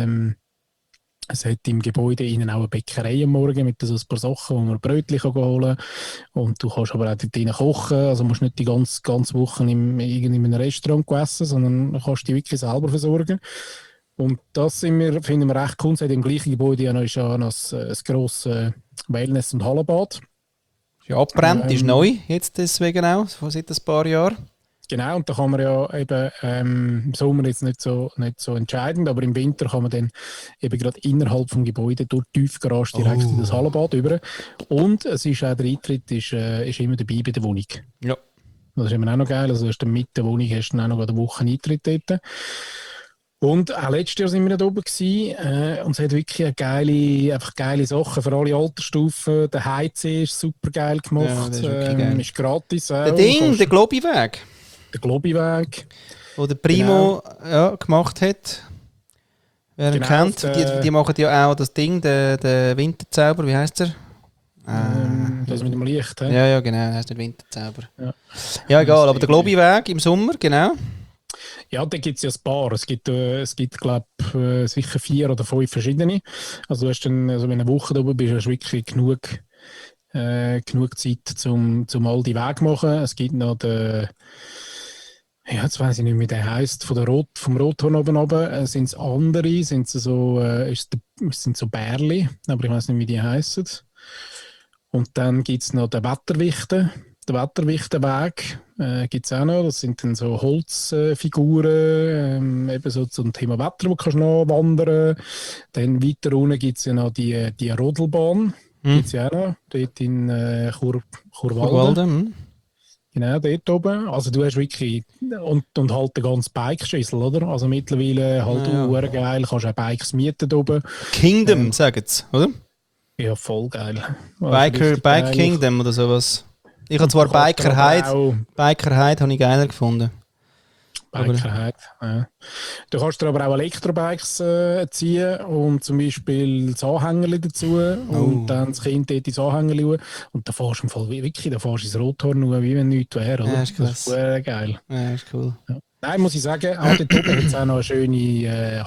Es hat im Gebäude innen auch eine Bäckerei am Morgen mit so ein paar Sachen, wo man Brötchen holen kann. Und du kannst aber auch dort drinnen kochen. Also musst nicht die ganze Woche in einem Restaurant essen, sondern kannst dich wirklich selber versorgen. Und das finden wir recht cool. Es hat im gleichen Gebäude ja noch ein grosses Wellness- und Hallenbad. Ist ja abbrennt, ist neu, jetzt deswegen auch, seit ein paar Jahren. Genau, und da kann man ja eben im Sommer jetzt nicht so entscheidend, aber im Winter kann man dann eben gerade innerhalb des Gebäudes durch die Tiefgarage direkt in das Hallenbad über. Und es ist auch der Eintritt ist immer dabei bei der Wohnung. Ja. Das ist immer auch noch geil. Also du hast dann mit der Wohnung hast du dann auch noch eine Woche Eintritt dort. Und auch letztes Jahr sind wir nicht oben gewesen, und es hat wirklich geile Sachen für alle Altersstufen. Der HC ist super geil gemacht, Ja, das ist wirklich geil. Ist gratis auch. Der Globi-Weg. Der Globi-Weg. Wo der Primo gemacht hat. Wer ihn kennt, die machen ja auch das Ding, der Winterzauber, wie heisst er? Das mit dem Licht, he? Ja, genau, das heißt der Winterzauber. Ja, egal, aber der Globi-Weg im Sommer, genau. Ja, da gibt es ja ein paar. Es gibt glaube ich, sicher 4 oder 5 verschiedene. Also du hast dann, wenn du eine Woche da oben bist, hast du wirklich genug Zeit, um all die Wege zu machen. Es gibt noch den, jetzt weiss ich nicht, wie der heisst, vom Rothorn oben runter. Sind es andere, sind so Bärli, aber ich weiss nicht, wie die heissen. Und dann gibt es noch den Wetterwichten. Den Wetterwichtenweg gibt es auch noch. Das sind dann so Holzfiguren, eben so zum Thema Wetter, wo kannst du noch wandern. Dann weiter unten gibt es ja noch die Rodelbahn. Gibt es ja auch noch, dort in Churwalden. Genau, dort oben. Also du hast wirklich, und halt den ganzen Bikeschüssel, oder? Also mittlerweile halt geil, kannst auch Bikes mieten da oben. Kingdom, sagen sie, oder? Ja, voll geil. Bike geil. Kingdom oder sowas. Ich habe zwar Biker Hyde habe ich geiler gefunden. Biker Hyde, ja. Du kannst dir aber auch Elektrobikes ziehen und zum Beispiel das Anhängerli dazu und dann das Kind dort ins Anhängerli und da fährst du im Fall wirklich, ins Rothorn nur, wie wenn nichts wäre. Ja, ist das ist geil. Ja, ist cool. Ja. Nein, muss ich sagen, dort oben hat es auch noch eine schöne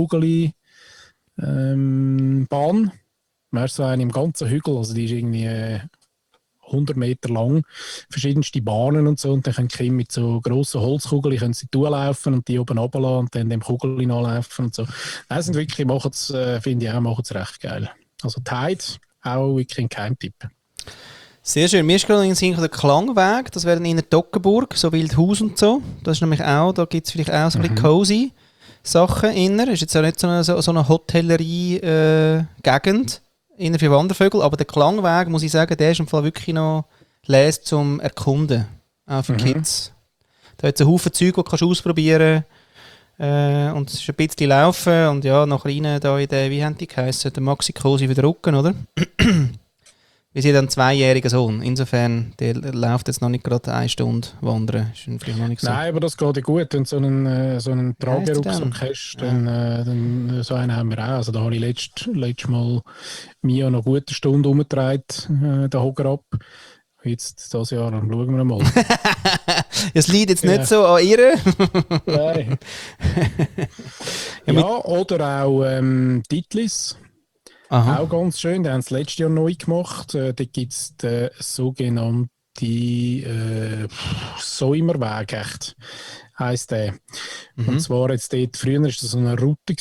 Holzkugel-Bahn. Weißt du, so eine im ganzen Hügel, also die ist irgendwie 100 Meter lang, verschiedenste Bahnen und so, und dann können die Kinder mit so grossen Holzkugeln können sie durchlaufen und die oben runterlassen und dann dem Kugeln anlaufen und so. Das sind wirklich, finde ich auch, machen es recht geil. Also die Heide, auch wirklich ein Geheimtipp. Sehr schön. Mir ist gerade in den Sinn der Klangweg, das wäre dann in der Toggenburg, so Wildhaus und so. Das ist nämlich auch, da gibt es vielleicht auch so ein bisschen cozy Sachen inner. Ist jetzt auch nicht so eine Hotellerie-Gegend. Inner für Wandervögel, aber der Klangweg, muss ich sagen, der ist im Fall wirklich noch les zum Erkunden, auch für Kids. Da hat es einen Haufen Zeug, die du ausprobieren Und es ist ein bisschen laufen und ja, noch rein da in den, wie haben die geheißen, der Maxi Cosi für den Rücken, oder? Wir sind ein 2-jähriger Sohn. Insofern, der läuft jetzt noch nicht gerade 1 Stunde wandern. Ist vielleicht noch nicht so. Nein, aber das geht ja gut. Wenn du so einen Tragerucksack denn? hast, dann so einen haben wir auch. Also da habe ich letztes Mal Mia noch eine gute Stunde umgetragen, den Hocker ab. Jetzt das Jahr, dann schauen wir mal. Es liegt jetzt Ja. nicht so an ihr. Nein. Ja, oder auch Titlis. Aha. Auch ganz schön, die haben es letztes Jahr neu gemacht. Da gibt es den sogenannten Säumerweg, echt, heisst der. Und zwar jetzt dort, früher war das so eine Route,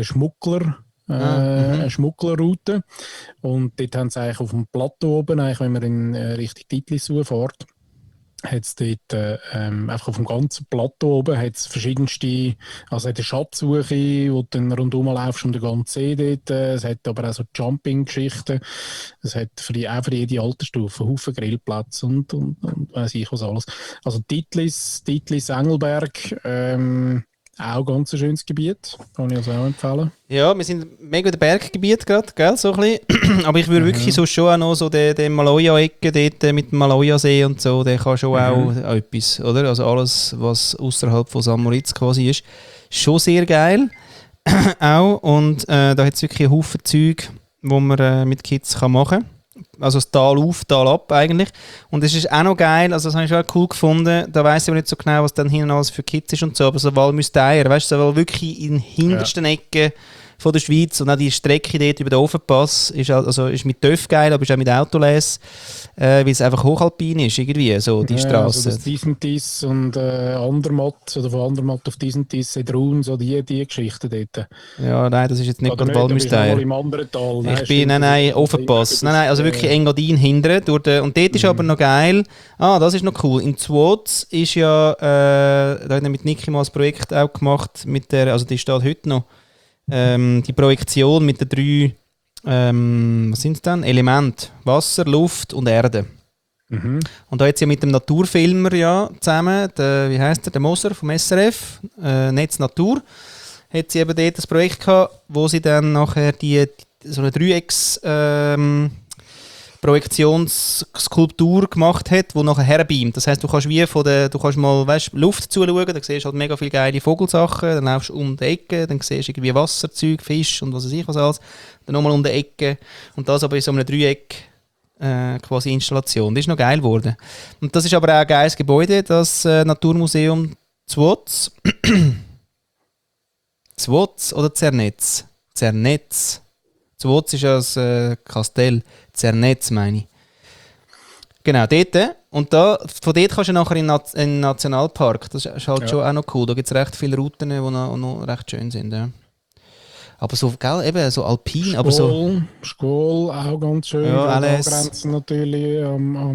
eine Schmugglerroute. Und dort haben sie eigentlich auf dem Plateau oben, eigentlich, wenn man in Richtung Titlis fährt, hat es dort einfach auf dem ganzen Plateau oben hat's verschiedenste, also hat eine Schatzsuche, wo du dann rundum laufst um den ganzen See dort. Es hat aber auch so Jumping-Geschichten. Es hat auch für jede Altersstufe Haufen Grillplätze und weiss ich was alles. Also Titlis, Engelberg, auch ganz ein schönes Gebiet. Kann ich also auch empfehlen. Ja, wir sind mega in Berggebiet gerade, gell, so ein bisschen. Aber ich würde wirklich so schon auch noch so den Maloja-Ecke dort mit dem Maloja-See und so, der kann schon auch etwas, oder? Also alles, was außerhalb von St. Moritz quasi ist, schon sehr geil. Auch. Und da hat es wirklich einen Haufen Zeug, wo man mit Kids kann machen kann. Also das Tal auf, Tal ab eigentlich. Und es ist auch noch geil, also das habe ich schon cool gefunden, da weiss ich aber nicht so genau, was dann hinten alles für Kids ist und so, aber so Walmüsteier, weißt du, so wirklich in den hintersten Ecken von der Schweiz und auch die Strecke dort über den Ofenpass ist, also ist mit TÜV geil, aber ist auch mit Autoles, weil es einfach hochalpin ist, irgendwie, so die Straße. Also das Disentis und Andermatt, oder von Andermatt auf Disentis, Edrun, so die Geschichten dort. Ja, nein, das ist jetzt nicht Oder gerade Walmüsteier. im anderen Tal. Ich bin, nein, Ofenpass. Nein, also wirklich Engadin hinten. Und dort ist aber noch geil. Das ist noch cool. In Zwoz ist ja, da hat er mit Niki mal das Projekt auch gemacht, mit der, also die steht heute noch, die Projektion mit den 3, was sind es dann? Elemente. Wasser, Luft und Erde. Und da jetzt ja mit dem Naturfilmer ja zusammen, wie heisst der Moser vom SRF, Netz Natur, hat sie eben dort das Projekt gehabt, wo sie dann nachher so eine Dreiecks Projektionsskulptur gemacht hat, die nachher herbeamt. Das heisst, du kannst du kannst mal, weißt, Luft zuschauen, dann siehst du halt mega viele geile Vogelsachen, dann laufst du um die Ecke, dann siehst du irgendwie Wasserzeug, Fisch und was weiß ich was alles, dann nochmal um die Ecke und das aber in so einem Dreieck quasi Installation. Das ist noch geil geworden. Und das ist aber auch ein geiles Gebäude, das Naturmuseum Zwoz. Zwoz oder Zernetz? Zernetz. Zwoz ist ja das Kastell. Zernetz meine ich. Genau, dort. Und von dort kannst du nachher in den Nationalpark. Das ist halt schon auch noch cool. Da gibt es recht viele Routen, die noch recht schön sind. Ja. Aber so, gell, eben so alpin. Aber so Skol, auch ganz schön. Ja, alles. Grenzen natürlich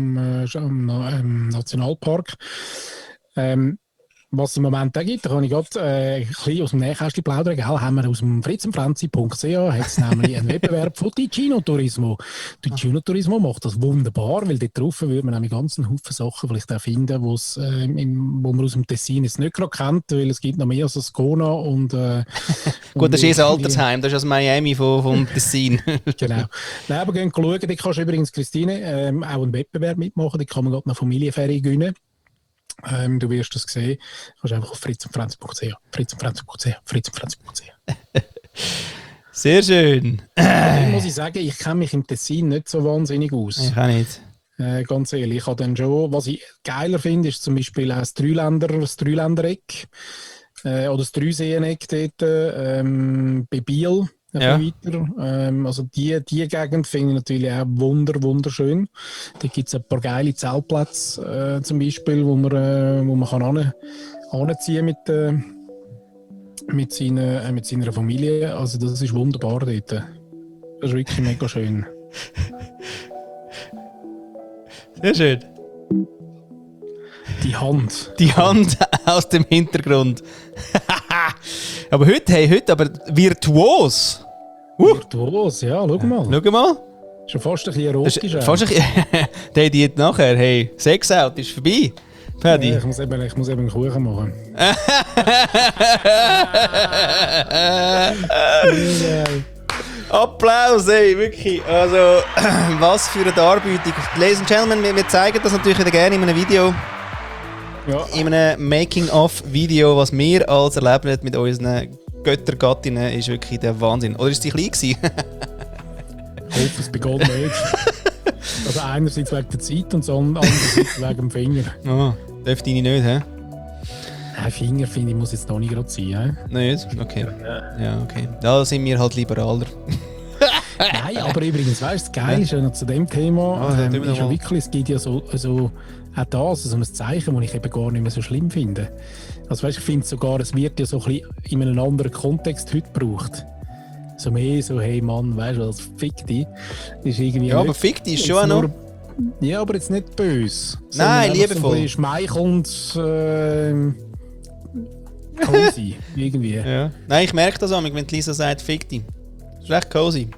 am Nationalpark. Was es im Moment auch gibt, da kann ich gerade ein bisschen aus dem Nähkästchen plaudern. Gell, haben wir aus dem fritzenfranzi.ch hat es nämlich einen Wettbewerb von Ticino Turismo. Ticino Turismo macht das wunderbar, weil dort drauf würde man nämlich ganz einen Haufen Sachen vielleicht auch finden, wo man aus dem Tessin jetzt nicht gerade kennt, weil es gibt noch mehr als Ascona und gut, das ist ein Altersheim, das ist aus Miami vom Tessin. Genau. Nein, aber gehen schauen, da kannst du übrigens, Christine, auch einen Wettbewerb mitmachen, da kann man gerade eine Familienferie gewinnen. Du wirst das sehen. Du kannst einfach auf fritzenfranzi.ch. Sehr schön. Dann muss ich sagen, ich kenne mich im Tessin nicht so wahnsinnig aus. Ich auch nicht. Ganz ehrlich, ich habe dann schon, was ich geiler finde, ist zum Beispiel auch das Dreiländereck oder das Dreiseeneck dort bei Biel. Ja. Weiter. Also die Gegend finde ich natürlich auch wunderschön. Da gibt es ein paar geile Zeltplätze zum Beispiel, wo man kann anziehen mit seiner Familie. Also das ist wunderbar dort. Das ist wirklich mega schön. Sehr schön. Die Hand aus dem Hintergrund. Aber heute aber virtuos. Virtuos, ja, schau mal. Schau mal. Schon fast ein bisschen erotisch. Fast ein bisschen. Der Diät nachher, hey, Sex out ist vorbei. Paddy. Ich muss eben einen Kuchen machen. Applaus, ey, wirklich. Also, was für eine Darbietung. Ladies and Gentlemen, wir zeigen das natürlich wieder gerne in einem Video. Ja. In einem Making-of-Video, was wir als erlebt mit unseren Göttergattinnen, ist wirklich der Wahnsinn. Oder ist sie klein gewesen? Ich hoffe, es begann nicht. Also einerseits wegen der Zeit und andererseits wegen dem Finger. Oh, dürfte ich nicht, hä? Ein Finger, finde ich, muss jetzt noch nicht gerade sein. Nicht? Okay. Ja, okay. Da sind wir halt liberaler. Nein, aber übrigens, weißt du, das Geile ist ja noch zu dem Thema, Ah, ist ja wirklich, es gibt ja so auch das, so ein Zeichen, das ich eben gar nicht mehr so schlimm finde. Also weißt, ich finde sogar, es wird ja so ein bisschen in einem anderen Kontext heute gebraucht. So mehr so, hey Mann, weißt du, als fick dich. Ist irgendwie Ja, aber nicht, fick dich ist schon auch noch. ja, aber jetzt nicht böse. Nein, liebevoll. So ein bisschen schmeichelnd, cozy, irgendwie. Ja. Nein, ich merke das auch, wenn die Lisa sagt, fick dich. Das ist recht cozy.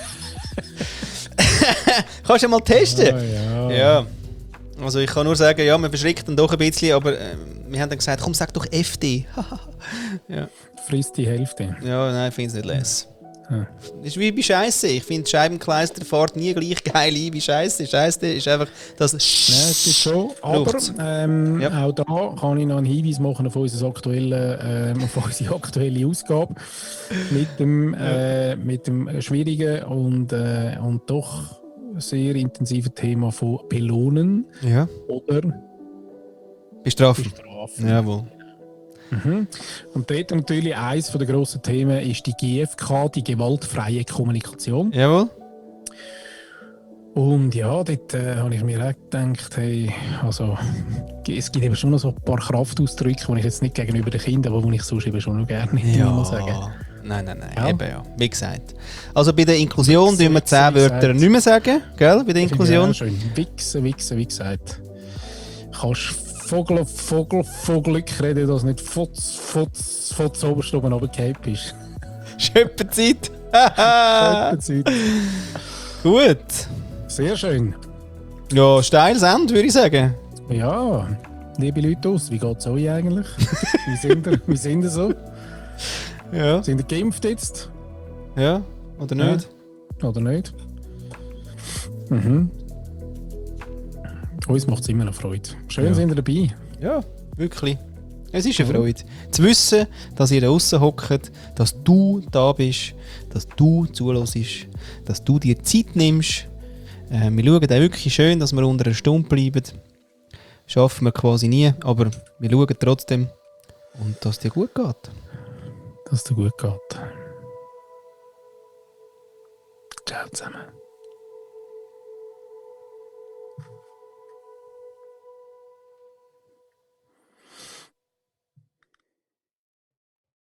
Kannst du mal testen? Ja. Ja. Also ich kann nur sagen, ja, man verschrickt dann doch ein bisschen, aber wir haben dann gesagt, komm, sag doch FD. Ja. Frisst die Hälfte. Ja, nein, ich finde es nicht les. Ja. Das ist wie bei Scheisse. Ich finde, Scheibenkleister fährt nie gleich geil ein wie Scheisse. Scheisse ist einfach das Ja, es ist schon, aber Ja. auch da kann ich noch einen Hinweis machen auf unsere aktuelle Ausgabe mit dem schwierigen und doch sehr intensiven Thema von Belohnen Ja. oder Bestrafen. Bestrafen. Jawohl. Mhm. Und dort natürlich eines der grossen Themen ist die GFK, die gewaltfreie Kommunikation. Jawohl. Und ja, dort habe ich mir auch gedacht, hey, also es gibt eben schon noch so ein paar Kraftausdrücke, die ich jetzt nicht gegenüber den Kindern, aber die ich sonst eben schon noch gerne muss sagen. Nein, Ja. eben ja. Wie gesagt. Also bei der Inklusion tun wir 10 wie Wörter gesagt. nicht mehr sagen, gell? Bei der Inklusion. Ja, schön. Wichsen, wie gesagt. Kannst Vogelglück reden, dass nicht Fotz oberst oben runtergefallen bist. Schöppenzeit. Zeit. Gut. Sehr schön. Ja, steiles Ende, würde ich sagen. Ja, liebe Leute aus, wie geht es euch eigentlich? Wie sind ihr so? Ja. Sind ihr geimpft jetzt? Ja. Oder nicht? Oder nicht? Mhm. Uns macht es immer noch Freude. Schön Ja. sind ihr dabei. Ja, wirklich. Es ist eine Freude. Zu wissen, dass ihr da draussen hockt, dass du da bist, dass du zuhörst, dass du dir Zeit nimmst. Wir schauen auch wirklich schön, dass wir unter einer Stunde bleiben. Schaffen wir quasi nie, aber wir schauen trotzdem. Und dass es dir gut geht. Dass es dir gut geht. Ciao zusammen.